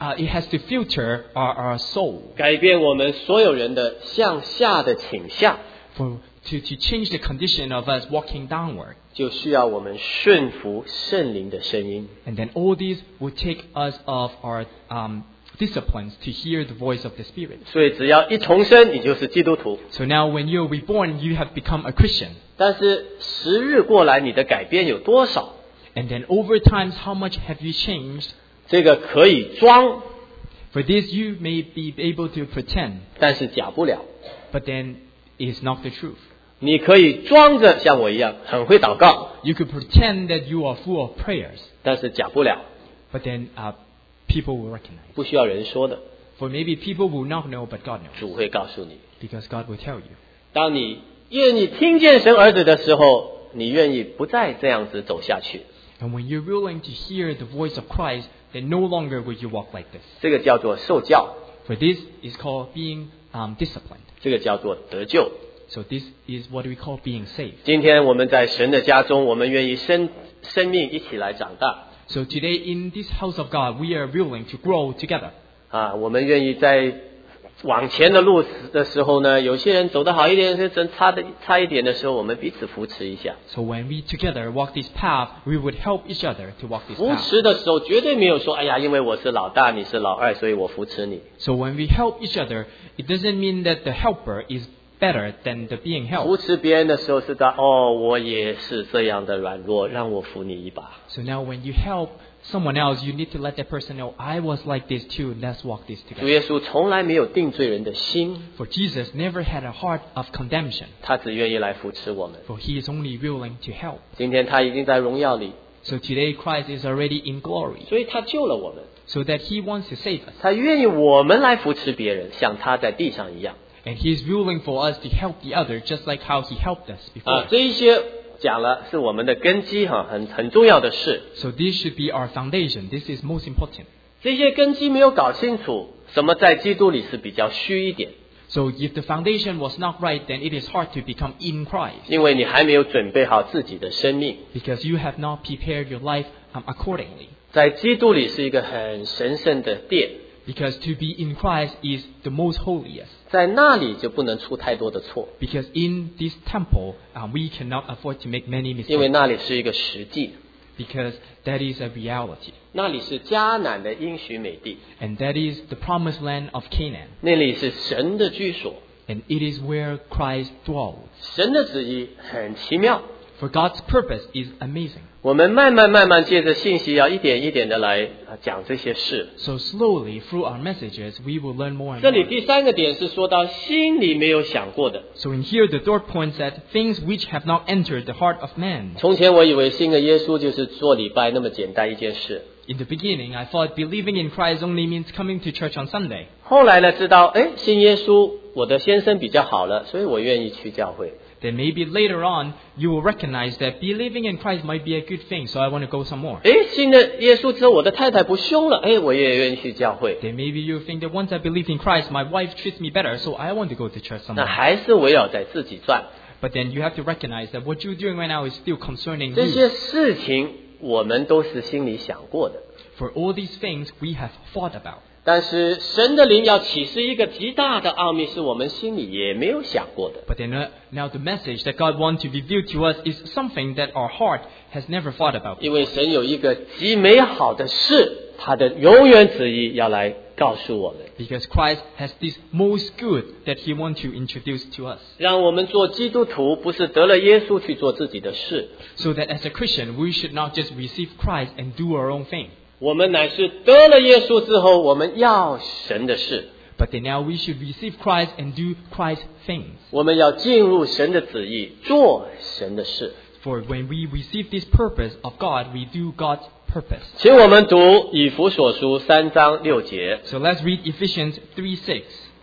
[SPEAKER 2] uh, it has to filter our, our soul.
[SPEAKER 1] 改变我们所有人的向下的倾向。
[SPEAKER 2] For to to change the condition of us walking downward.
[SPEAKER 1] 就需要我们顺服圣灵的声音。
[SPEAKER 2] And then all these will take us of our um, disciplines to hear the voice of the Spirit.
[SPEAKER 1] 所以只要一重生，你就是基督徒。
[SPEAKER 2] So now when you're reborn, you have become a Christian.
[SPEAKER 1] 但是时日过来，你的改变有多少？
[SPEAKER 2] And then over time, how much have you changed?
[SPEAKER 1] 这个可以装，
[SPEAKER 2] For this you may be able to pretend,
[SPEAKER 1] 但是假不了。
[SPEAKER 2] but then it's not the truth.
[SPEAKER 1] 你可以装着像我一样很会祷告，
[SPEAKER 2] You could pretend that you are full of prayers,
[SPEAKER 1] 但是假不了，
[SPEAKER 2] but then uh, people will recognize.
[SPEAKER 1] 不需要人说的，
[SPEAKER 2] For maybe people will not know, but God knows,
[SPEAKER 1] 主会告诉你。
[SPEAKER 2] because God will tell you.
[SPEAKER 1] 当你愿意听见神儿子的时候，你愿意不再这样子走下去。
[SPEAKER 2] And when you're willing to hear the voice of Christ, then no longer will you walk like this.
[SPEAKER 1] 这个叫做受教，
[SPEAKER 2] For this is called being um, disciplined.
[SPEAKER 1] 这个叫做得救。
[SPEAKER 2] So this is what we call being saved.
[SPEAKER 1] 今天我们在神的家中，我们愿意生生命一起来长大。
[SPEAKER 2] So today in this house of God, we are willing to grow together.
[SPEAKER 1] 啊，我们愿意在往前的路的时候呢，有些人走得好一点，真差的差一点的时候，我们彼此扶持一下。
[SPEAKER 2] So when we together walk this path, we would help each other to walk this
[SPEAKER 1] 扶
[SPEAKER 2] path.
[SPEAKER 1] 持的时候绝对没有说，哎呀，因为我是老大，你是老二，所以我扶持你。
[SPEAKER 2] So when we help each other, it doesn't mean that the helper is better than the being
[SPEAKER 1] 扶
[SPEAKER 2] helped.
[SPEAKER 1] 持别人的时候是在哦，我也是这样的软弱，让我扶你一把。
[SPEAKER 2] So now when you help someone else, you need to let that person know, I was like this too, let's walk this
[SPEAKER 1] 主
[SPEAKER 2] together.
[SPEAKER 1] 耶稣从来没有定罪人的心，
[SPEAKER 2] For Jesus never had a heart of condemnation,
[SPEAKER 1] 他只愿意来扶持我们。
[SPEAKER 2] for he is only willing to help.
[SPEAKER 1] 今天他已经在荣耀里，
[SPEAKER 2] So today Christ is already in glory,
[SPEAKER 1] 所以他救了我们，
[SPEAKER 2] so that he wants to save us.
[SPEAKER 1] 他愿意我们来扶持别人，像他在地上一样。
[SPEAKER 2] And he is willing for us to help the other, just like how he helped us
[SPEAKER 1] 啊
[SPEAKER 2] before.，
[SPEAKER 1] 这一些讲了是我们的根基哈，很很重要的事。
[SPEAKER 2] So this should be our foundation. This is most important.
[SPEAKER 1] 这些根基没有搞清楚，什么在基督里是比较虚一点，
[SPEAKER 2] So if the foundation was not right, then it is hard to become in Christ,
[SPEAKER 1] 因为你还没有准备好自己的生命。
[SPEAKER 2] because you have not prepared your life um, accordingly.
[SPEAKER 1] 在基督里是一个很神圣的殿，
[SPEAKER 2] Because to be in Christ is the most holiest.
[SPEAKER 1] 在那里就不能出太多的错，
[SPEAKER 2] Because in this temple, uh, we cannot afford to make many
[SPEAKER 1] 因为
[SPEAKER 2] mistakes.
[SPEAKER 1] 那里是一个实际，
[SPEAKER 2] Because that is a reality.
[SPEAKER 1] 那里是迦南的应许美地，
[SPEAKER 2] And that is the promised land of Canaan.
[SPEAKER 1] 那里是神的居所。
[SPEAKER 2] And it is where Christ dwells.
[SPEAKER 1] 神的旨意很奇妙，
[SPEAKER 2] For God's purpose is amazing.
[SPEAKER 1] 我们慢慢慢慢借着信息，要一点一点的来啊讲这些事。
[SPEAKER 2] So slowly, through our messages, we will learn more and
[SPEAKER 1] 这里
[SPEAKER 2] more.
[SPEAKER 1] 第三个点是说到心里没有想过的。
[SPEAKER 2] So in here, the third point said, things which have not entered the heart of man.
[SPEAKER 1] 从前我以为信了耶稣就是做礼拜那么简单一件事，
[SPEAKER 2] In the beginning, I thought believing in Christ only means coming to church on Sunday.
[SPEAKER 1] 后来呢知道，哎，信耶稣，我的先生比较好了，所以我愿意去教会。
[SPEAKER 2] Then maybe later on, you will recognize that believing in Christ might be a good thing, so I want to go some more.
[SPEAKER 1] 哎，信了耶稣之后，我的太太不凶了，哎，我也愿意去教会。
[SPEAKER 2] Then maybe you think that once I believe in Christ, my wife treats me better, so I want to go to church some
[SPEAKER 1] 那
[SPEAKER 2] more.
[SPEAKER 1] 还是围绕在自己转。
[SPEAKER 2] But then you have to recognize that what you're doing right now is still concerning
[SPEAKER 1] 这些
[SPEAKER 2] you.
[SPEAKER 1] 事情我们都是心里想过的，
[SPEAKER 2] For all these things, we have thought about.
[SPEAKER 1] 但是神的灵要启示一个极大的奥秘，是我们心里也没有想过的。
[SPEAKER 2] But then uh, now the message that God wants to reveal to us is something that our heart has never thought about.
[SPEAKER 1] 因为神有一个极美好的事，他的永远旨意要来告诉我们，
[SPEAKER 2] Because Christ has this most good that He wants to introduce to us.
[SPEAKER 1] 让我们做基督徒不是得了耶稣去做自己的事，
[SPEAKER 2] So that as a Christian, we should not just receive Christ and do our own thing.
[SPEAKER 1] 我们乃是得了耶稣之后，我们要神的事，
[SPEAKER 2] But then now we should receive Christ and do Christ's things.
[SPEAKER 1] 我们要进入神的旨意，做神的事。
[SPEAKER 2] For when we receive this purpose of God, we do God's purpose.
[SPEAKER 1] 请我们读以弗所书三章六节。
[SPEAKER 2] So let's read Ephesians three six.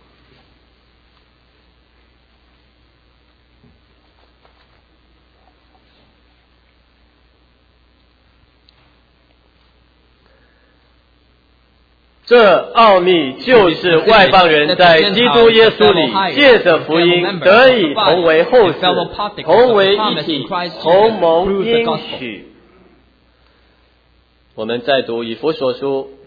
[SPEAKER 1] 这奥秘就是外邦人在基督耶稣里借着福音得以同为后嗣，同为一体，同蒙应许。我们再读以弗所书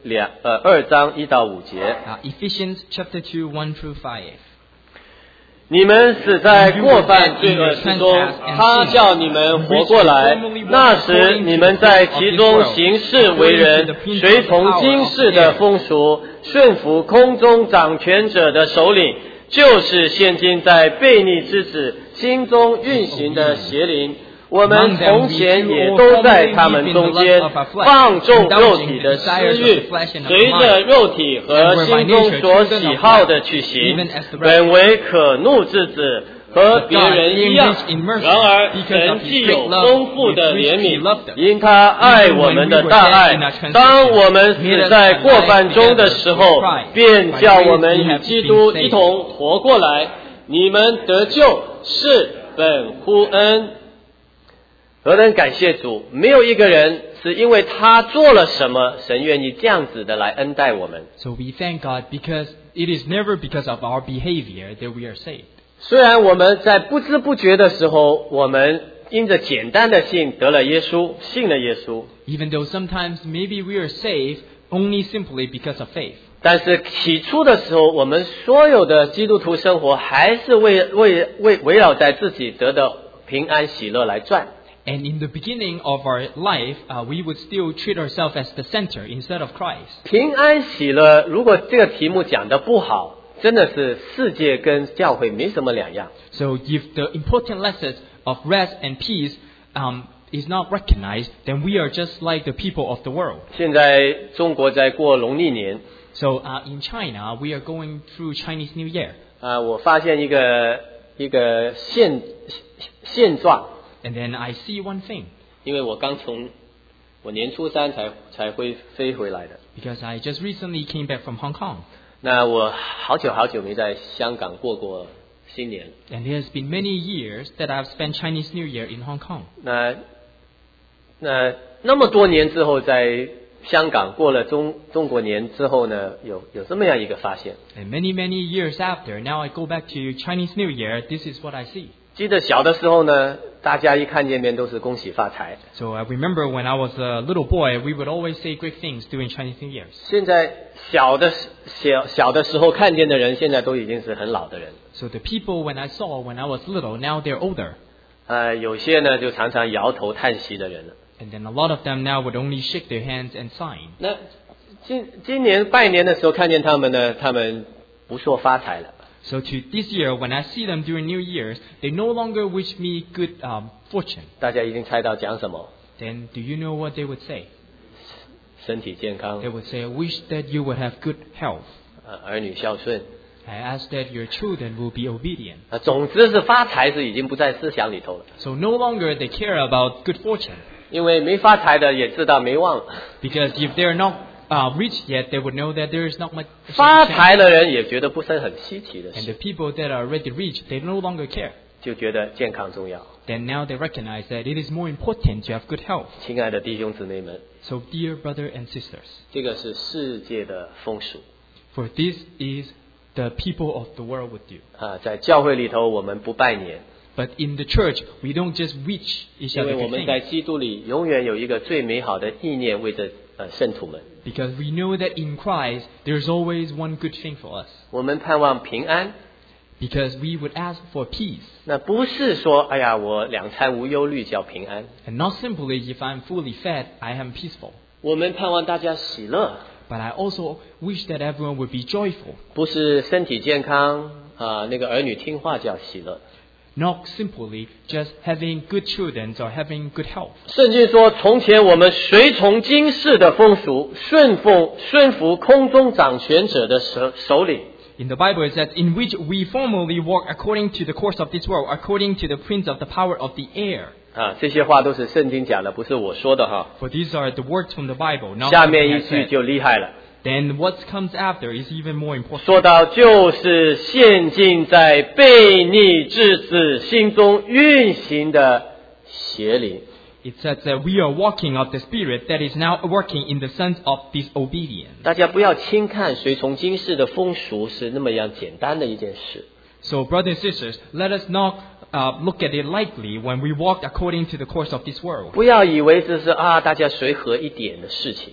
[SPEAKER 1] 两呃二章一到五节。
[SPEAKER 2] Uh, Ephesians chapter two, one through five.
[SPEAKER 1] 你们死在过犯罪恶之中，他叫你们活过来。那时你们在其中行事为人，随从今世的风俗，顺服空中掌权者的首领，就是现今在悖逆之子心中运行的邪灵。我们从前也都在他们中间放纵肉体的私欲，随着肉体和心中所喜好的去行，本为可怒之子，和别人一样。然而神既有丰富的怜悯，因他爱我们的大爱，当我们死在过犯中的时候，便叫我们与基督一同活过来。你们得救是本乎恩。何等感谢主，没有一个人是因为他做了什么，神愿意这样子的来恩待我们。
[SPEAKER 2] So we thank God because it is never because of our behavior that we are saved.
[SPEAKER 1] 虽然我们在不知不觉的时候，我们因着简单的信得了耶稣，信了耶稣。
[SPEAKER 2] Even though sometimes maybe we are saved only simply because of faith.
[SPEAKER 1] 但是起初的时候，我们所有的基督徒生活还是为为为围绕在自己得的平安喜乐来转。
[SPEAKER 2] And in the beginning of our life, uh, we would still treat ourselves as the center instead of Christ.
[SPEAKER 1] 平安喜乐，如果这个题目讲得不好，真的是世界跟教会没什么两样。
[SPEAKER 2] So if the important lessons of rest and peace um, is not recognized, then we are just like the people of the world.
[SPEAKER 1] 现在中国在过农历年。
[SPEAKER 2] So uh, in China, we are going through Chinese New Year.
[SPEAKER 1] 啊，我发现一个一个现现状。
[SPEAKER 2] And then I see one thing.
[SPEAKER 1] 因为我刚从我年初三才才会飞回来的。
[SPEAKER 2] Because I just recently came back from Hong Kong.
[SPEAKER 1] 那我好久好久没在香港过过新年。
[SPEAKER 2] And it has been many years that I've spent Chinese New Year in Hong Kong.
[SPEAKER 1] 那那那么多年之后，在香港过了中中国年之后呢，有有这么样一个发现。
[SPEAKER 2] And many many years after, now I go back to Chinese New Year. This is what I see.
[SPEAKER 1] 记得小的时候呢，大家一看见面都是恭喜发财。
[SPEAKER 2] So I remember when I was a little boy, we would always say great things during Chinese New Year.
[SPEAKER 1] 现在小的小小的时候看见的人，现在都已经是很老的人。
[SPEAKER 2] So the people when I saw when I was little, now they're older.
[SPEAKER 1] 呃，有些呢就常常摇头叹息的人了。
[SPEAKER 2] And then a lot of them now would only shake their hands and sign.
[SPEAKER 1] 那今今年拜年的时候看见他们呢，他们不说发财了。
[SPEAKER 2] So to this year, when I see them during New Year's, they no longer wish me good um, fortune.
[SPEAKER 1] 大家已经猜到讲什么？
[SPEAKER 2] Then do you know what they would say?
[SPEAKER 1] 身体健康。
[SPEAKER 2] They would say, I wish that you would have good health.
[SPEAKER 1] 呃，儿女孝顺。
[SPEAKER 2] I ask that your children will be obedient.
[SPEAKER 1] 啊，总之是发财是已经不在思想里头了。
[SPEAKER 2] So no longer they care about good fortune.
[SPEAKER 1] 因为没发财的也知道没望。
[SPEAKER 2] Because if they're not uh, rich yet, they would know that there is not much.
[SPEAKER 1] 发财的人也觉得不是很稀奇的
[SPEAKER 2] And
[SPEAKER 1] 事，
[SPEAKER 2] the people that are already rich, they no longer care.
[SPEAKER 1] 就觉得健康重要。
[SPEAKER 2] Then now they recognize that it is more important to have good health.
[SPEAKER 1] 亲爱的弟兄姊妹们，
[SPEAKER 2] So dear brother and sisters,
[SPEAKER 1] 这个是世界的风俗
[SPEAKER 2] for this is the people of the world would do.
[SPEAKER 1] 啊，在教会里头我们不拜年，
[SPEAKER 2] But in the church, we don't just wish each
[SPEAKER 1] 因
[SPEAKER 2] other
[SPEAKER 1] 为我
[SPEAKER 2] good
[SPEAKER 1] 们在
[SPEAKER 2] things.
[SPEAKER 1] 基督里永远有一个最美好的意念为着呃圣徒们。
[SPEAKER 2] Because we know that in Christ, there's always one good thing for us.
[SPEAKER 1] 我们盼望平安，
[SPEAKER 2] Because we would ask for peace.
[SPEAKER 1] 那不是说哎呀我两餐无忧虑叫平安，
[SPEAKER 2] And not simply if I'm fully fed, I am peaceful.
[SPEAKER 1] 我们盼望大家喜乐，
[SPEAKER 2] But I also wish that everyone would be joyful.
[SPEAKER 1] 不是身体健康啊那个儿女听话叫喜乐。
[SPEAKER 2] Not simply just having good children or having good health.
[SPEAKER 1] 圣经说，从前我们随从今世的风俗，顺奉顺服空中掌权者的首首领。
[SPEAKER 2] In the Bible it says, in which we formerly walk according to the course of this world, according to the prince of the power of the air.
[SPEAKER 1] 啊，这些话都是圣经讲的，不是我说的哈。
[SPEAKER 2] For these are the words from the Bible. Not
[SPEAKER 1] 下面
[SPEAKER 2] something
[SPEAKER 1] 一
[SPEAKER 2] I
[SPEAKER 1] 句
[SPEAKER 2] said.
[SPEAKER 1] 就厉害了，
[SPEAKER 2] Then what comes after is even more important.
[SPEAKER 1] 说到就是现今在悖逆之子心中运行的邪灵。
[SPEAKER 2] It says that we are walking of the Spirit that is now working in the sons of disobedience.
[SPEAKER 1] 大家不要轻看随从今世的风俗是那么样简单的一件事。
[SPEAKER 2] So brothers and sisters, let us not uh, look at it lightly when we walk according to the course of this world.
[SPEAKER 1] 不要以为这是啊大家随和一点的事情。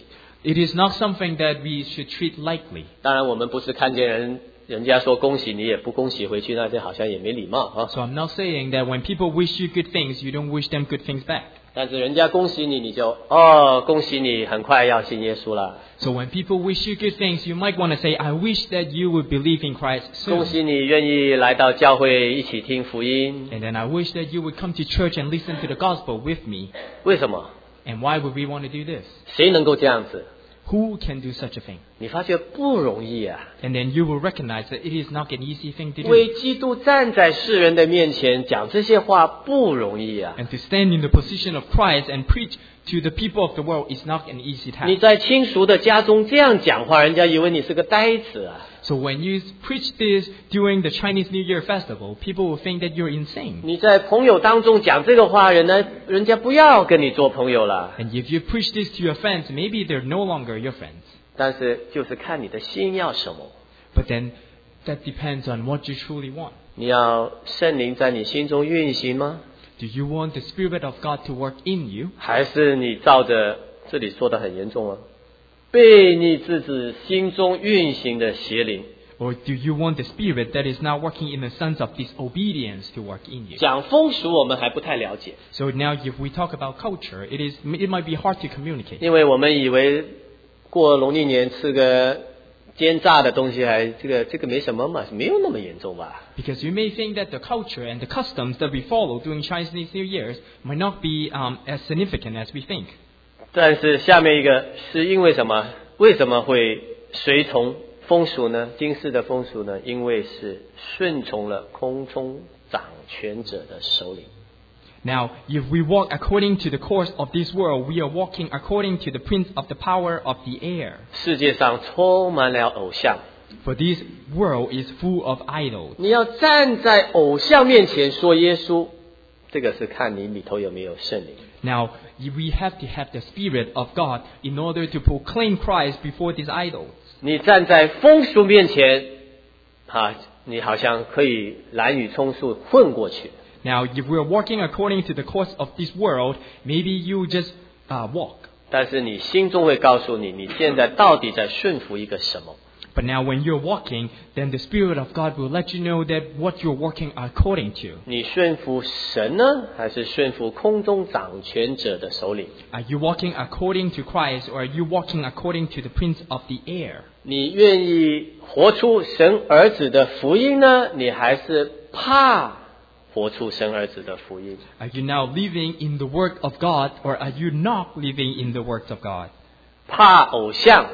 [SPEAKER 2] It is not something that we should treat lightly.
[SPEAKER 1] 当然，我们不是看见人人家说恭喜你也不恭喜回去，那这好像也没礼貌啊。
[SPEAKER 2] So I'm not saying that when people wish you good things, you don't wish them good things back.
[SPEAKER 1] 但是人家恭喜你，你就哦，恭喜你很快要信耶稣了。
[SPEAKER 2] So when people wish you good things, you might want to say, I wish that you would believe in Christ soon.
[SPEAKER 1] 恭喜你愿意来到教会一起听福音。
[SPEAKER 2] And then I wish that you would come to church and listen to the gospel with me.
[SPEAKER 1] 为什么？
[SPEAKER 2] And why would we want to do this?
[SPEAKER 1] 谁能够这样子？
[SPEAKER 2] Who can do such a thing?
[SPEAKER 1] 你发觉不容易啊！
[SPEAKER 2] And then you will recognize that it is not an easy thing to
[SPEAKER 1] 为
[SPEAKER 2] do.
[SPEAKER 1] 基督站在世人的面前讲这些话不容易啊！
[SPEAKER 2] And to stand in the position of Christ and preach to the people of the world is not an easy
[SPEAKER 1] 你
[SPEAKER 2] task.
[SPEAKER 1] 在亲属的家中这样讲话，人家以为你是个呆子啊！
[SPEAKER 2] So when you preach this during the Chinese New Year festival, people will think that you're insane.
[SPEAKER 1] 你在朋友当中讲这个话，人呢，人家不要跟你做朋友了。
[SPEAKER 2] And if you preach this to your friends, maybe they're no longer your friends.
[SPEAKER 1] 但是就是看你的心要什么。
[SPEAKER 2] But then that depends on what you truly want.
[SPEAKER 1] 你要圣灵在你心中运行吗？
[SPEAKER 2] Do you want the Spirit of God to work in you?
[SPEAKER 1] 还是你照着这里说的很严重啊，被你自己心中运行的邪灵？
[SPEAKER 2] Or do you want the Spirit that is now working in the sons of disobedience to work in you?
[SPEAKER 1] 讲风俗我们还不太了解，
[SPEAKER 2] So now if we talk about culture, it is it might be hard to communicate.
[SPEAKER 1] 因为我们以为过农历年吃个煎炸的东西还这个这个没什么嘛，没有那么严重吧？
[SPEAKER 2] Because you may think that the culture and the customs that we follow during Chinese New Year's might not be um, as significant as we think.
[SPEAKER 1] 但是下面一个是因为什么？为什么会随从风俗呢？今世的风俗呢？因为是顺从了空中掌权者的首领。
[SPEAKER 2] Now, if we walk according to the course of this world, we are walking according to the prince of the power of the air.
[SPEAKER 1] 世界上充满了偶像，
[SPEAKER 2] For this world is full of idols.
[SPEAKER 1] 你要站在偶像面前说耶稣，这个是看你里头有没有圣灵。
[SPEAKER 2] Now, we have to have the Spirit of God in order to proclaim Christ before these idols.
[SPEAKER 1] 你站在风俗面前，啊，你好像可以滥竽充数混过去。
[SPEAKER 2] Now, if we're walking according to the course of this world, maybe you just uh, walk.
[SPEAKER 1] 但是你心中会告诉你，你现在到底在顺服一个什么？
[SPEAKER 2] But now when you're walking, then the Spirit of God will let you know that what you're walking according to.
[SPEAKER 1] 你顺服神呢，还是顺服空中掌权者的首领？
[SPEAKER 2] Are you walking according to Christ, or are you walking according to the prince of the air?
[SPEAKER 1] 你愿意活出神儿子的福音呢，你还是怕活出神儿子的福音？
[SPEAKER 2] Are you now living in the work of God, or are you not living in the works of God?
[SPEAKER 1] 怕偶像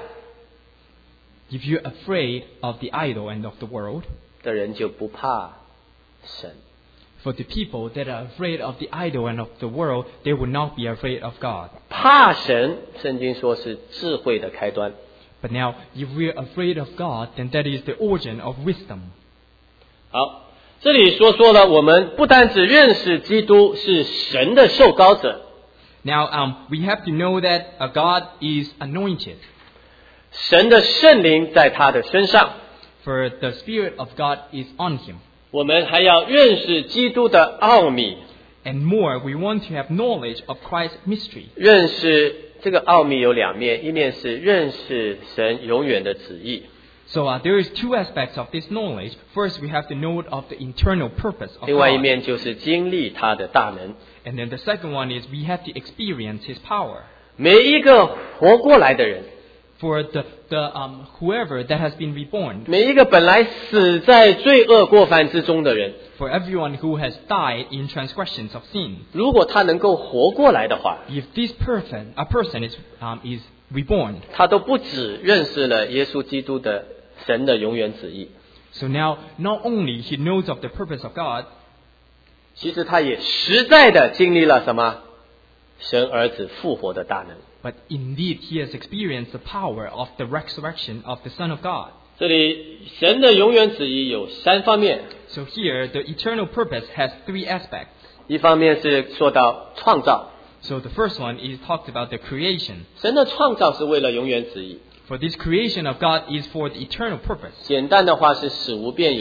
[SPEAKER 2] If you're afraid of the idol and of the world,
[SPEAKER 1] 的人就不怕神。
[SPEAKER 2] for the people that are afraid of the idol and of the world, they will not be afraid of God.
[SPEAKER 1] 怕神，圣经说是智慧的开端。
[SPEAKER 2] But now, if we're afraid of God, then that is the origin of wisdom.
[SPEAKER 1] 好，这里说说了，我们不单只认识基督是神的受膏者，
[SPEAKER 2] Now, um, we have to know that uh, God is anointed,
[SPEAKER 1] 神的圣灵在他的身上，
[SPEAKER 2] for the Spirit of God is on him.
[SPEAKER 1] 我们还要认识基督的奥秘，
[SPEAKER 2] And more, we want to have knowledge of Christ's mystery.
[SPEAKER 1] 认识这个奥秘有两面，一面是认识神永远的旨意，
[SPEAKER 2] So uh, there is two aspects of this knowledge. First, we have to know of the internal purpose of
[SPEAKER 1] 另外一
[SPEAKER 2] God.
[SPEAKER 1] 面就是经历他的大能。
[SPEAKER 2] And then the second one is we have to experience His power.
[SPEAKER 1] 每一个活过来的人，
[SPEAKER 2] For the, the um, whoever that has been reborn,
[SPEAKER 1] 每一个本来死在罪恶过犯之中的人，
[SPEAKER 2] for everyone who has died in transgressions of sin,
[SPEAKER 1] 如果他能够活过来的话，
[SPEAKER 2] if this person, a person is um, is reborn,
[SPEAKER 1] 他都不只认识了耶稣基督的神的永远旨意，
[SPEAKER 2] so now not only he knows of the purpose of God,
[SPEAKER 1] 其实他也实在的经历了什么？神儿子复活的大能。
[SPEAKER 2] but indeed he has experienced the power of the resurrection of the Son of God.
[SPEAKER 1] 这里神的永远旨意有三方面，
[SPEAKER 2] So here, the eternal purpose has three aspects.
[SPEAKER 1] 一方面是说到创造，
[SPEAKER 2] So the first one is talked about the creation.
[SPEAKER 1] 神的创造是为了永远旨意，
[SPEAKER 2] For this creation of God is for the eternal purpose.
[SPEAKER 1] 简单的话是使无变有。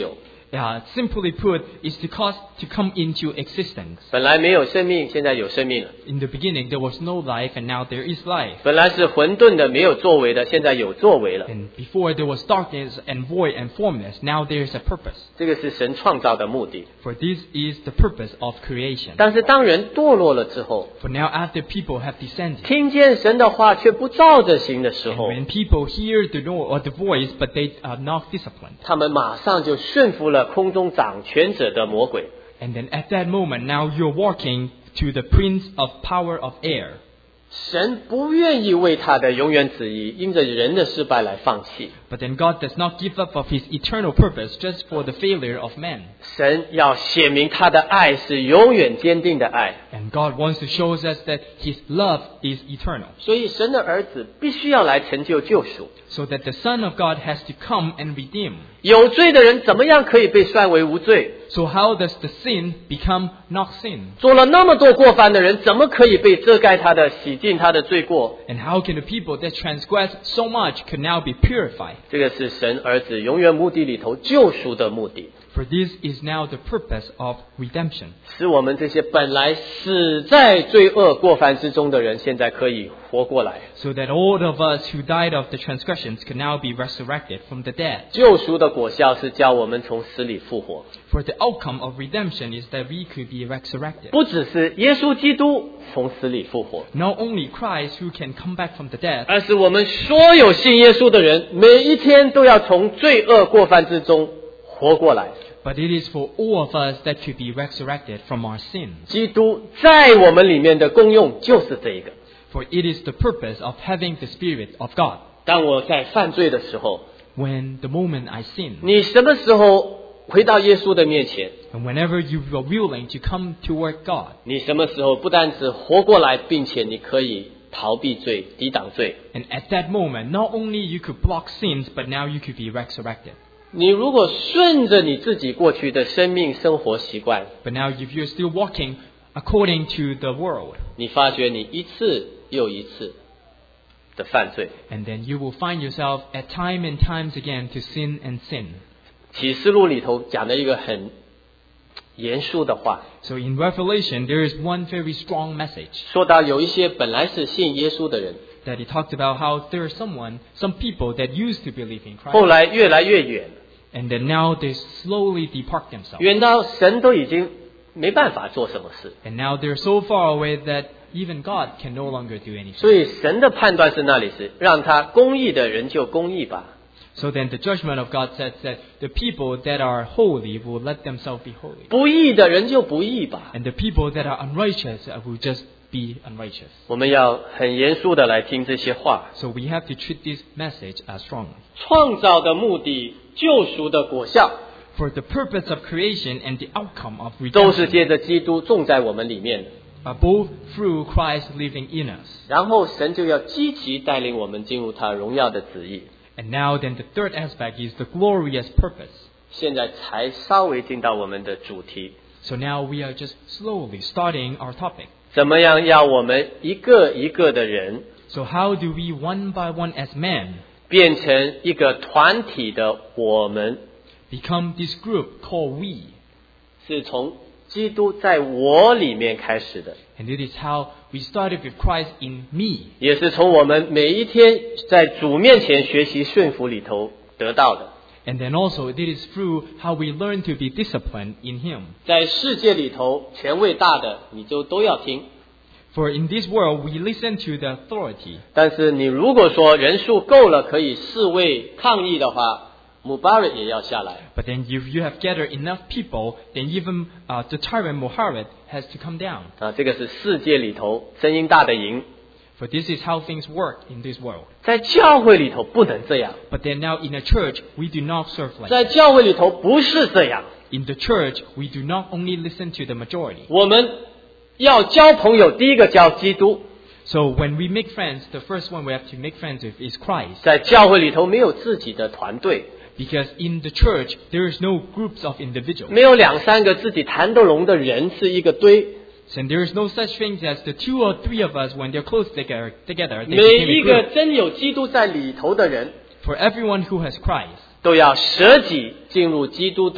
[SPEAKER 2] uh, simply put, is to cause to come into existence.
[SPEAKER 1] 本来没有生命，现在有生命了。
[SPEAKER 2] In the beginning, there was no life, and now there is life.
[SPEAKER 1] 本来是混沌的，没有作为的，现在有作为了。
[SPEAKER 2] And before there was darkness and void and formless, now there is a purpose.
[SPEAKER 1] 这个是神创造的目的。
[SPEAKER 2] For this is the purpose of creation.
[SPEAKER 1] 但是当人堕落了之后，
[SPEAKER 2] For now, after people have descended,
[SPEAKER 1] 听见神的话却不照着行的时
[SPEAKER 2] and
[SPEAKER 1] 候，
[SPEAKER 2] when people hear the no- or the voice, but they are not disciplined,
[SPEAKER 1] 他们马上就顺服了空中掌权者的魔鬼。
[SPEAKER 2] and then at that moment, now you're walking to the prince of power of air.
[SPEAKER 1] 神不愿意为他的永远旨意因着人的失败来放弃。
[SPEAKER 2] But then God does not give up of His eternal purpose just for the failure of man.
[SPEAKER 1] 神要显明他的爱是永远坚定的爱。
[SPEAKER 2] And God wants to show us that His love is eternal.
[SPEAKER 1] 所以神的儿子必须要来成就救赎。
[SPEAKER 2] So that the Son of God has to come and redeem.
[SPEAKER 1] 有罪的人怎么样可以被算为无罪？
[SPEAKER 2] So how does the sin become not sin?
[SPEAKER 1] 做了那么多过犯的人，怎么可以被遮盖他的、洗净他的罪过？
[SPEAKER 2] And how can the people that transgress so much could now be purified?
[SPEAKER 1] 这个是神儿子永远目的里头救赎的目的，
[SPEAKER 2] For this is now the purpose of redemption.
[SPEAKER 1] 使我们这些本来死在罪恶过犯之中的人，现在可以活过来。
[SPEAKER 2] So that all of us who died of the transgressions could now be resurrected from the dead.
[SPEAKER 1] 救赎的果效是叫我们从死里复活，
[SPEAKER 2] For the outcome of redemption is that we could be resurrected.
[SPEAKER 1] 不只是耶稣基督从死里复活，
[SPEAKER 2] Not only Christ who can come back from the dead,
[SPEAKER 1] 而是我们所有信耶稣的人，每一天都要从罪恶过犯之中活过来。
[SPEAKER 2] but it is for all of us that could be resurrected from our sins.
[SPEAKER 1] 基督在我们里面的功用就是这一个。
[SPEAKER 2] For it is the purpose of having the Spirit of God.
[SPEAKER 1] 当我在犯罪的时候，
[SPEAKER 2] When the moment I sin,
[SPEAKER 1] 你什么时候回到耶稣的面前？
[SPEAKER 2] and whenever you are willing to come toward God,
[SPEAKER 1] 你什么时候不但只活过来，并且你可以逃避罪、抵挡罪？
[SPEAKER 2] and at that moment, not only you could block sins, but now you could be resurrected.
[SPEAKER 1] 你如果顺着你自己过去的生命生活习惯，
[SPEAKER 2] But now if you're still walking according to the world,
[SPEAKER 1] 你发觉你一次又一次的犯罪。
[SPEAKER 2] and then you will find yourself at time and times again to sin and sin.
[SPEAKER 1] 启示录里头讲了一个很严肃的话，
[SPEAKER 2] So in Revelation, there is one very strong message
[SPEAKER 1] 说到有一些本来是信耶稣的人，
[SPEAKER 2] that he talked about how there are someone, some people that used to believe in
[SPEAKER 1] 后
[SPEAKER 2] Christ,
[SPEAKER 1] 来越来越远，
[SPEAKER 2] and then now they slowly depart themselves.
[SPEAKER 1] 远到神都已经没办法做什么事。
[SPEAKER 2] And now they're so far away that even God can no longer do anything.
[SPEAKER 1] 所以神的判断是那里是让他公义的人就公义吧，
[SPEAKER 2] So then the judgment of God says that the people that are holy will let themselves be holy.
[SPEAKER 1] 不义的人就不义吧。
[SPEAKER 2] And the people that are unrighteous will just be unrighteous.
[SPEAKER 1] 我们要很严肃的来听这些话。
[SPEAKER 2] So we have to treat this message as strongly.
[SPEAKER 1] 创造的目的、救赎的果效，
[SPEAKER 2] For the purpose of creation and the outcome of
[SPEAKER 1] 都是
[SPEAKER 2] redemption
[SPEAKER 1] 借着基督种在我们里面的。
[SPEAKER 2] are both through Christ living in us.
[SPEAKER 1] 然后神就要积极带领我们进入他荣耀的旨意。
[SPEAKER 2] And now then the third aspect is the glorious purpose.
[SPEAKER 1] 现在才稍微进到我们的主题，
[SPEAKER 2] So now we are just slowly starting our topic.
[SPEAKER 1] 怎么样要我们一个一个的人
[SPEAKER 2] So how do we one by one as men
[SPEAKER 1] 变成一个团体的我们？
[SPEAKER 2] become this group called we?
[SPEAKER 1] 是从基督在我里面开始的，
[SPEAKER 2] And it is how we started with Christ in me.
[SPEAKER 1] 也是从我们每一天在主面前学习顺服里头得到的。
[SPEAKER 2] And then also it is through how we learn to be disciplined in Him.
[SPEAKER 1] 在世界里头，权位大的你就都要听，
[SPEAKER 2] For in this world we listen to the authority.
[SPEAKER 1] 但是你如果说人数够了可以示威抗议的话，穆巴瑞也要下来。
[SPEAKER 2] But then if you have gathered enough people, then even uh, the tyrant Muhammad has to come down.
[SPEAKER 1] 啊，这个是世界里头声音大的赢，
[SPEAKER 2] For this is how things work in this world.
[SPEAKER 1] 在教会里头不能这样，
[SPEAKER 2] But then now in a church, we do not serve like
[SPEAKER 1] 在
[SPEAKER 2] that.
[SPEAKER 1] 教会里头不是这样。
[SPEAKER 2] In the church, we do not only listen to the majority.
[SPEAKER 1] 我们要交朋友，第一个交基督。
[SPEAKER 2] So when we make friends, the first one we have to make friends with is Christ.
[SPEAKER 1] 在教会里头没有自己的团队，
[SPEAKER 2] Because in the church, there is no groups of individuals.
[SPEAKER 1] 没有两三个自己谈得拢的人是一个堆。
[SPEAKER 2] And there is no such thing as the two or three of us when they're close together, together they
[SPEAKER 1] 每
[SPEAKER 2] became
[SPEAKER 1] 一
[SPEAKER 2] a
[SPEAKER 1] 个
[SPEAKER 2] group.
[SPEAKER 1] 真有基督在里头的人，
[SPEAKER 2] For everyone who has Christ,
[SPEAKER 1] 都要舍己进入基督的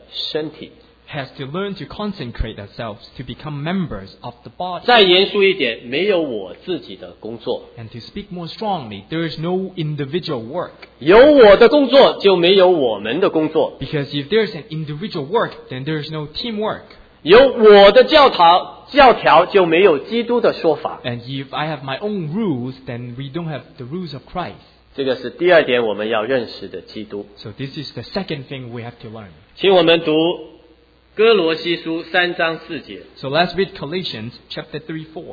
[SPEAKER 1] 身体。
[SPEAKER 2] has to learn to consecrate ourselves to become members of the body.
[SPEAKER 1] 再严肃一点，没有我自己的工作。
[SPEAKER 2] And to speak more strongly, there is no individual work.
[SPEAKER 1] 有我的工作，就没有我们的工作。
[SPEAKER 2] Because if there is an individual work, then there is no teamwork.
[SPEAKER 1] 有我的教条，教条就没有基督的说法。
[SPEAKER 2] And if I have my own rules, then we don't have the rules of Christ.
[SPEAKER 1] 这个是第二点我们要认识的基督。
[SPEAKER 2] So this is the second thing we have to learn.
[SPEAKER 1] 请我们读哥罗西书三章四节。
[SPEAKER 2] So let's read Colossians chapter three, four.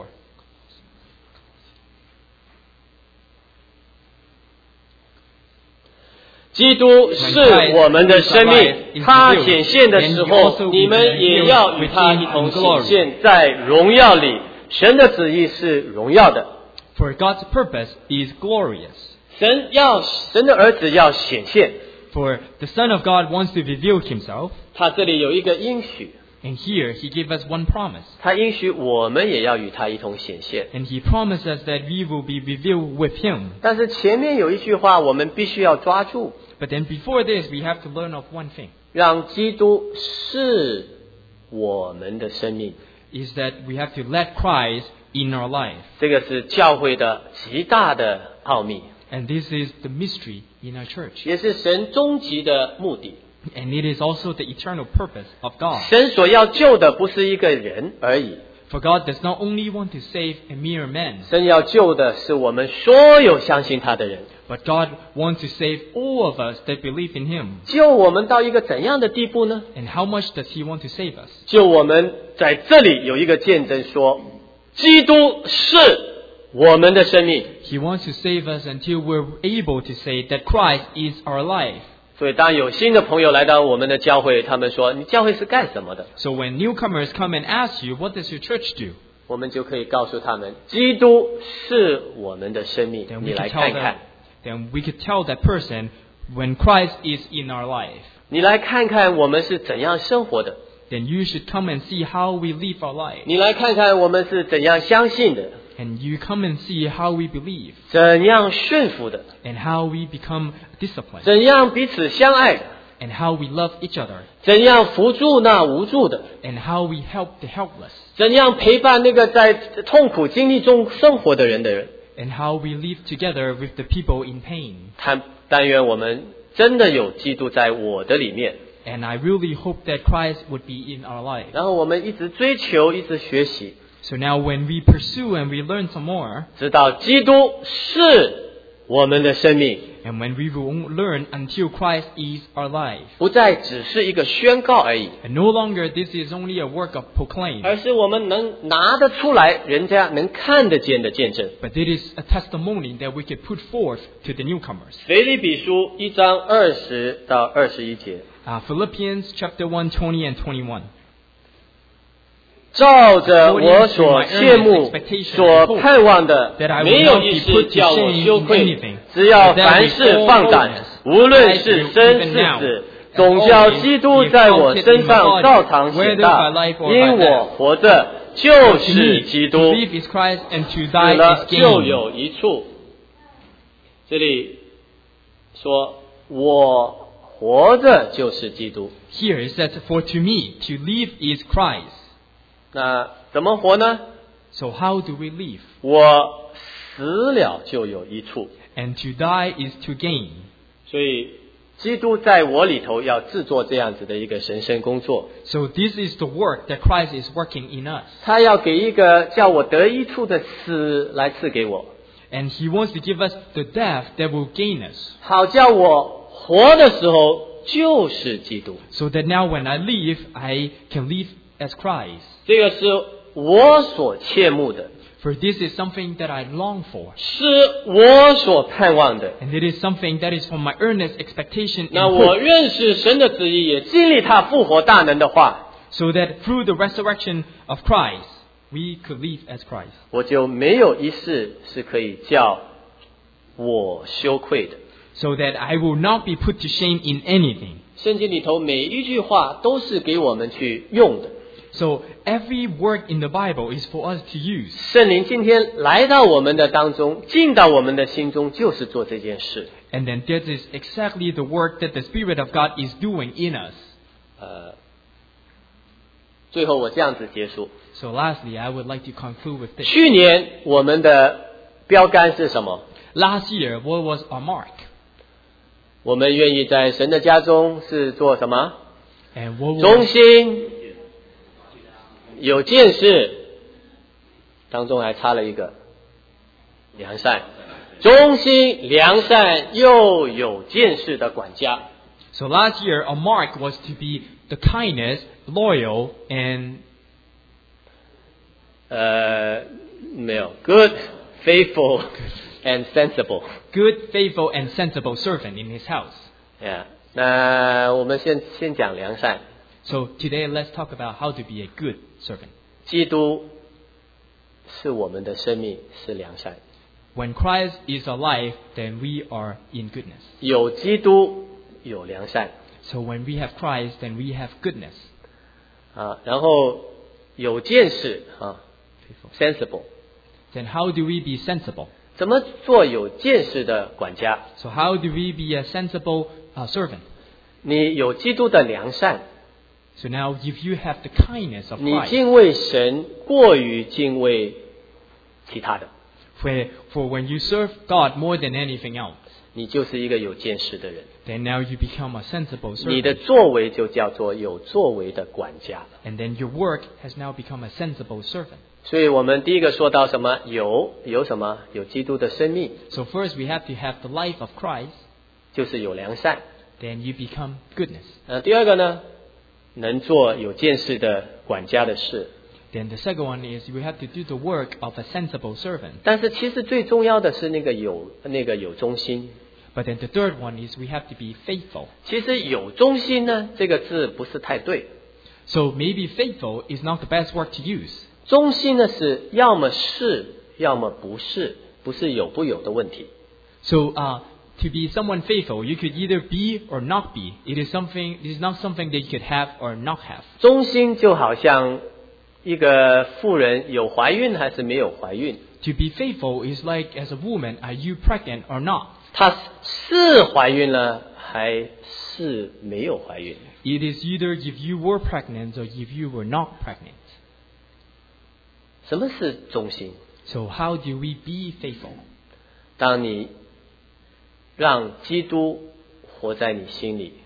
[SPEAKER 1] 基督是我们的生命，他显现的时候，你们也要与他一同显现在荣耀里。神的旨意是荣耀的。
[SPEAKER 2] For God's purpose is glorious.
[SPEAKER 1] 神要神的儿子要显现。
[SPEAKER 2] For the Son of God wants to reveal himself.
[SPEAKER 1] 他这里有一个应许。
[SPEAKER 2] And here he gave us one promise.
[SPEAKER 1] 他应许我们也要与他一同显现。
[SPEAKER 2] And he promised us that we will be revealed with him.
[SPEAKER 1] 但是前面有一句话我们必须要抓住。
[SPEAKER 2] But then before this, we have to learn of one thing.
[SPEAKER 1] 让基督是我们的生命。
[SPEAKER 2] Is that we have to let Christ in our life.
[SPEAKER 1] 这个是教会的极大的奥秘。
[SPEAKER 2] And this is the mystery in our church.
[SPEAKER 1] 也是神终极的目的。
[SPEAKER 2] And it is also the eternal purpose of God.
[SPEAKER 1] 神所要救的不是一个人而已。
[SPEAKER 2] For God does not only want to save a mere man.
[SPEAKER 1] 神要救的是我们所有相信他的人。
[SPEAKER 2] But God wants to save all of us that believe in him.
[SPEAKER 1] 救我们到一个怎样的地步呢？
[SPEAKER 2] And how much does he want to save us?
[SPEAKER 1] 救我们在这里有一个见证说，基督是我们的生命。
[SPEAKER 2] He wants to save us until we're able to say that Christ is our life.
[SPEAKER 1] 所以当有新的朋友来到我们的教会，他们说你教会是干什么的？
[SPEAKER 2] So when newcomers come and ask you, what does your church do?
[SPEAKER 1] 我们就可以告诉他们，基督是我们的生命，
[SPEAKER 2] Then
[SPEAKER 1] 你
[SPEAKER 2] we
[SPEAKER 1] 来
[SPEAKER 2] could
[SPEAKER 1] 看
[SPEAKER 2] tell
[SPEAKER 1] 看
[SPEAKER 2] that,。Then we could tell that person when Christ is in our life.
[SPEAKER 1] 你来看看我们是怎样生活的。
[SPEAKER 2] Then you should come and see how we live our life.
[SPEAKER 1] 你来看看我们是怎样相信的。
[SPEAKER 2] And you come and see how we believe.
[SPEAKER 1] 怎样顺服的。
[SPEAKER 2] And how we become disciplined.
[SPEAKER 1] 怎样彼此相爱的。
[SPEAKER 2] And how we love each other.
[SPEAKER 1] 怎样扶助那无助的。
[SPEAKER 2] And how we help the helpless.
[SPEAKER 1] 怎样陪伴那个在痛苦经历中生活的人的人。
[SPEAKER 2] And how we live together with the people in pain.
[SPEAKER 1] 但但愿我们真的有基督在我的里面。
[SPEAKER 2] And I really hope that Christ would be in our life.
[SPEAKER 1] 然后我们一直追求，一直学习。
[SPEAKER 2] So now when we pursue and we learn some more.
[SPEAKER 1] 直到基督是我们的生命。
[SPEAKER 2] And when we will learn until Christ is our life.
[SPEAKER 1] 不再只是一个宣告而已。
[SPEAKER 2] And no longer this is only a work of proclaim.
[SPEAKER 1] 而是我们能拿得出来，人家能看得见的见证。
[SPEAKER 2] But it is a testimony that we could put forth to the newcomers.
[SPEAKER 1] 腓立比书一章二十到二十一节。
[SPEAKER 2] Uh, Philippians chapter one, twenty and twenty-one.
[SPEAKER 1] 照着我所羡慕、所盼望的，没有一事叫我羞愧。只要凡事放胆，无论是生是死，总叫基督在我身上照常显大。因我活着，就是基督。死了就有一处。这里说我活着就是基督。
[SPEAKER 2] Here it says, "For to me, to live is Christ."
[SPEAKER 1] 那怎么活呢？
[SPEAKER 2] So how do we live?
[SPEAKER 1] 我死了就有一处。
[SPEAKER 2] And to die is to gain.
[SPEAKER 1] 所以基督在我里头要制作这样子的一个神圣工作。
[SPEAKER 2] So this is the work that Christ is working in us.
[SPEAKER 1] 他要给一个叫我得益处的死来赐给我。
[SPEAKER 2] And he wants to give us the death that will gain us.
[SPEAKER 1] 好叫我活的时候就是基督。
[SPEAKER 2] So that now when I live, I can live as Christ.
[SPEAKER 1] 这个是我所切慕的。
[SPEAKER 2] For this is something that I long for.
[SPEAKER 1] 是我所盼望的。
[SPEAKER 2] And it is something that is from my earnest expectation and
[SPEAKER 1] 那我
[SPEAKER 2] hope.
[SPEAKER 1] 认识神的旨意，也经历他复活大能的话，
[SPEAKER 2] So that through the resurrection of Christ, we could live as Christ.
[SPEAKER 1] 我就没有一事是可以叫我羞愧的。
[SPEAKER 2] So that I will not be put to shame in anything.
[SPEAKER 1] 圣经里头每一句话都是给我们去用的。
[SPEAKER 2] So every word in the Bible is for us to use.
[SPEAKER 1] 圣灵今天来到我们的当中，进到我们的心中，就是做这件事。
[SPEAKER 2] And then that is exactly the work that the Spirit of God is doing in us.
[SPEAKER 1] 呃，最后我这样子结束。
[SPEAKER 2] So lastly, I would like to conclude with this.
[SPEAKER 1] 去年我们的标杆是什么？
[SPEAKER 2] Last year, what was our mark?
[SPEAKER 1] 我们愿意在神的家中是做什么？
[SPEAKER 2] And what was
[SPEAKER 1] 忠心，有见识，当中还差了一个良善。忠心、良善又有见识的管家。
[SPEAKER 2] So last year, our mark was to be the kindness, loyal, and
[SPEAKER 1] 呃，没有 good, faithful, and sensible.
[SPEAKER 2] good, faithful, and sensible servant in his house.
[SPEAKER 1] Yeah. 那我们先先讲良善。
[SPEAKER 2] So today, let's talk about how to be a good servant.
[SPEAKER 1] 基督是我们的生命，是良善。
[SPEAKER 2] When Christ is alive, then we are in goodness.
[SPEAKER 1] 有基督，有良善。
[SPEAKER 2] So when we have Christ, then we have goodness.
[SPEAKER 1] 啊，然后有见识啊 ，sensible。
[SPEAKER 2] Then how do we be sensible?
[SPEAKER 1] 怎么做有见识的管家？
[SPEAKER 2] So how do we be a sensible uh, servant?
[SPEAKER 1] 你有基督的良善，
[SPEAKER 2] So now, if you have the kindness of
[SPEAKER 1] 你
[SPEAKER 2] Christ,
[SPEAKER 1] 敬畏神过于敬畏其他的，
[SPEAKER 2] for, for when you serve God more than anything else,
[SPEAKER 1] 你就是一个有见识的人。
[SPEAKER 2] then now you become a sensible
[SPEAKER 1] 你的
[SPEAKER 2] servant.
[SPEAKER 1] 作为就叫做有作为的管家。
[SPEAKER 2] And then your work has now become a sensible servant.
[SPEAKER 1] 所以我们第一个说到什么？有有什么？有基督的生命，
[SPEAKER 2] So first we have to have the life of Christ,
[SPEAKER 1] 就是有良善。
[SPEAKER 2] then you become goodness.
[SPEAKER 1] 呃，第二个呢，能做有见识的管家的事。
[SPEAKER 2] Then the second one is we have to do the work of a sensible servant.
[SPEAKER 1] 但是其实最重要的是那个有那个有忠心。
[SPEAKER 2] But then the third one is we have to be faithful.
[SPEAKER 1] 其实有忠心呢，这个字不是太对。
[SPEAKER 2] So maybe faithful is not the best word to use.
[SPEAKER 1] 忠心呢是要么是，要么不是，不是有不有的问题。
[SPEAKER 2] So uh, to be someone faithful, you could either be or not be. It is something. It is not something that you could have or not have.
[SPEAKER 1] 忠心就好像一个妇人有怀孕还是没有怀孕，
[SPEAKER 2] To be faithful is like as a woman, are you pregnant or not?
[SPEAKER 1] 她是怀孕了还是没有怀孕？
[SPEAKER 2] It is either if you were pregnant or if you were not pregnant.
[SPEAKER 1] 什么是忠心？
[SPEAKER 2] So how do we be faithful?
[SPEAKER 1] 当你让基督活在你心里。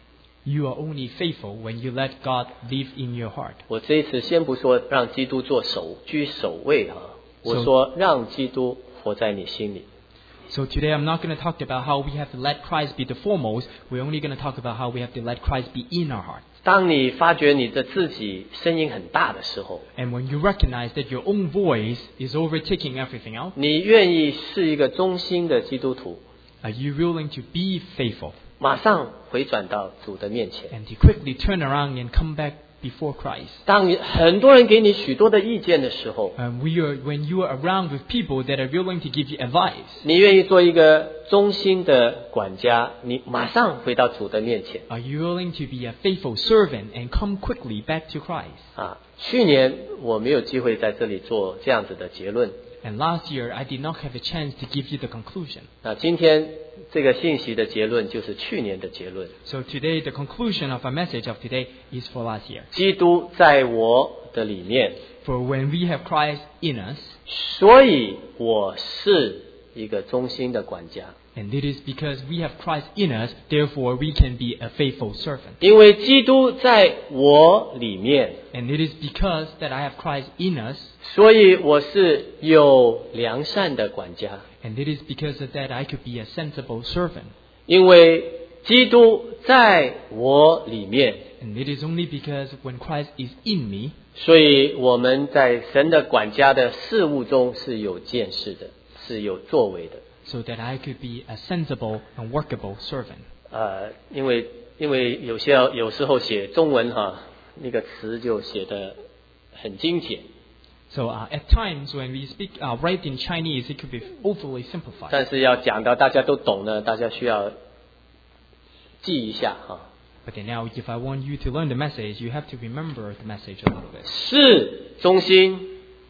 [SPEAKER 2] You are only faithful when you let God live in your heart.
[SPEAKER 1] 我这一次先不说让基督做首居首位啊，
[SPEAKER 2] So-
[SPEAKER 1] 我说让基督活在你心里。
[SPEAKER 2] So today I'm not going to talk about how we have to let Christ be the foremost. We're only going to talk about how we have to let Christ be in our heart.
[SPEAKER 1] 当你发觉你的自己声音很大的时候，
[SPEAKER 2] And when you recognize that your own voice is overtaking everything else,
[SPEAKER 1] 你愿意是一个忠心的基督徒，
[SPEAKER 2] are you willing to be faithful
[SPEAKER 1] 马上回转到主的面前。
[SPEAKER 2] and to quickly turn around and come back before Christ?
[SPEAKER 1] 当你很多人给你许多的意见的时候，
[SPEAKER 2] And we are, when you are around with people that are willing to give you advice,
[SPEAKER 1] 你愿意做一个忠心的管家，你马上回到主的面前
[SPEAKER 2] are you willing to be a faithful servant and come quickly back to Christ?
[SPEAKER 1] 啊！去年我没有机会在这里做这样子的结论，
[SPEAKER 2] And last year, I did not have a chance to give you the conclusion.
[SPEAKER 1] 那今天这个信息的结论就是去年的结论。
[SPEAKER 2] So today, the conclusion of our message of today is for last year.
[SPEAKER 1] 基督在我的里面，
[SPEAKER 2] For when we have Christ in us,
[SPEAKER 1] 所以我是一个忠心的管家。
[SPEAKER 2] and it is because we have Christ in us, therefore we can be a faithful servant.
[SPEAKER 1] 因为基督在我里面，
[SPEAKER 2] And it is because that I have Christ in us,
[SPEAKER 1] 所以我是有良善的管家。
[SPEAKER 2] and it is because of that I could be a sensible servant.
[SPEAKER 1] 因为基督在我里面，
[SPEAKER 2] And it is only because when Christ is in me,
[SPEAKER 1] 所以我们在神的管家的事物中是有见识的，是有作为的。
[SPEAKER 2] so that I could be a sensible and workable servant.
[SPEAKER 1] 呃，因为因为有些有时候写中文哈，那个词就写得很精简，
[SPEAKER 2] So uh, at times when we speak, uh, write in Chinese, it could be overly simplified.
[SPEAKER 1] 但是要讲到大家都懂呢，大家需要记一下哈。
[SPEAKER 2] But then now, if I want you to learn the message, you have to remember the message a little bit.
[SPEAKER 1] 是中心，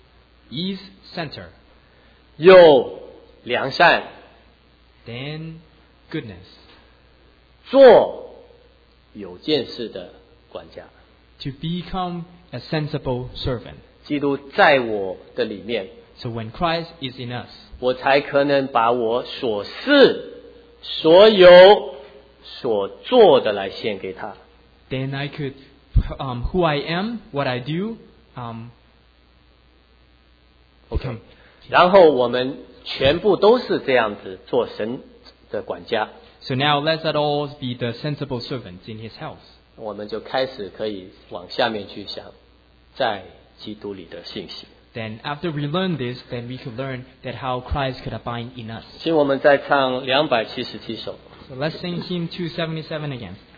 [SPEAKER 2] Is center,
[SPEAKER 1] 有良善，
[SPEAKER 2] then goodness,
[SPEAKER 1] 做有见识的管家。
[SPEAKER 2] To become a sensible servant.
[SPEAKER 1] 基督在我的里面。
[SPEAKER 2] So when Christ is in us,
[SPEAKER 1] 我才可能把我所是、所有、所做的来献给他。
[SPEAKER 2] Then I could, um, who I am, what I do, um.
[SPEAKER 1] OK， 然后我们全部都是这样子做神的管家。
[SPEAKER 2] So now let's all be the sensible servants in His house.
[SPEAKER 1] 我们就开始可以往下面去想，在基督里的信息。
[SPEAKER 2] Then after we learn this, then we could learn that how Christ could abide in us.
[SPEAKER 1] 请我们再唱两百七十七首。
[SPEAKER 2] So let's sing hymn two seventy-seven again.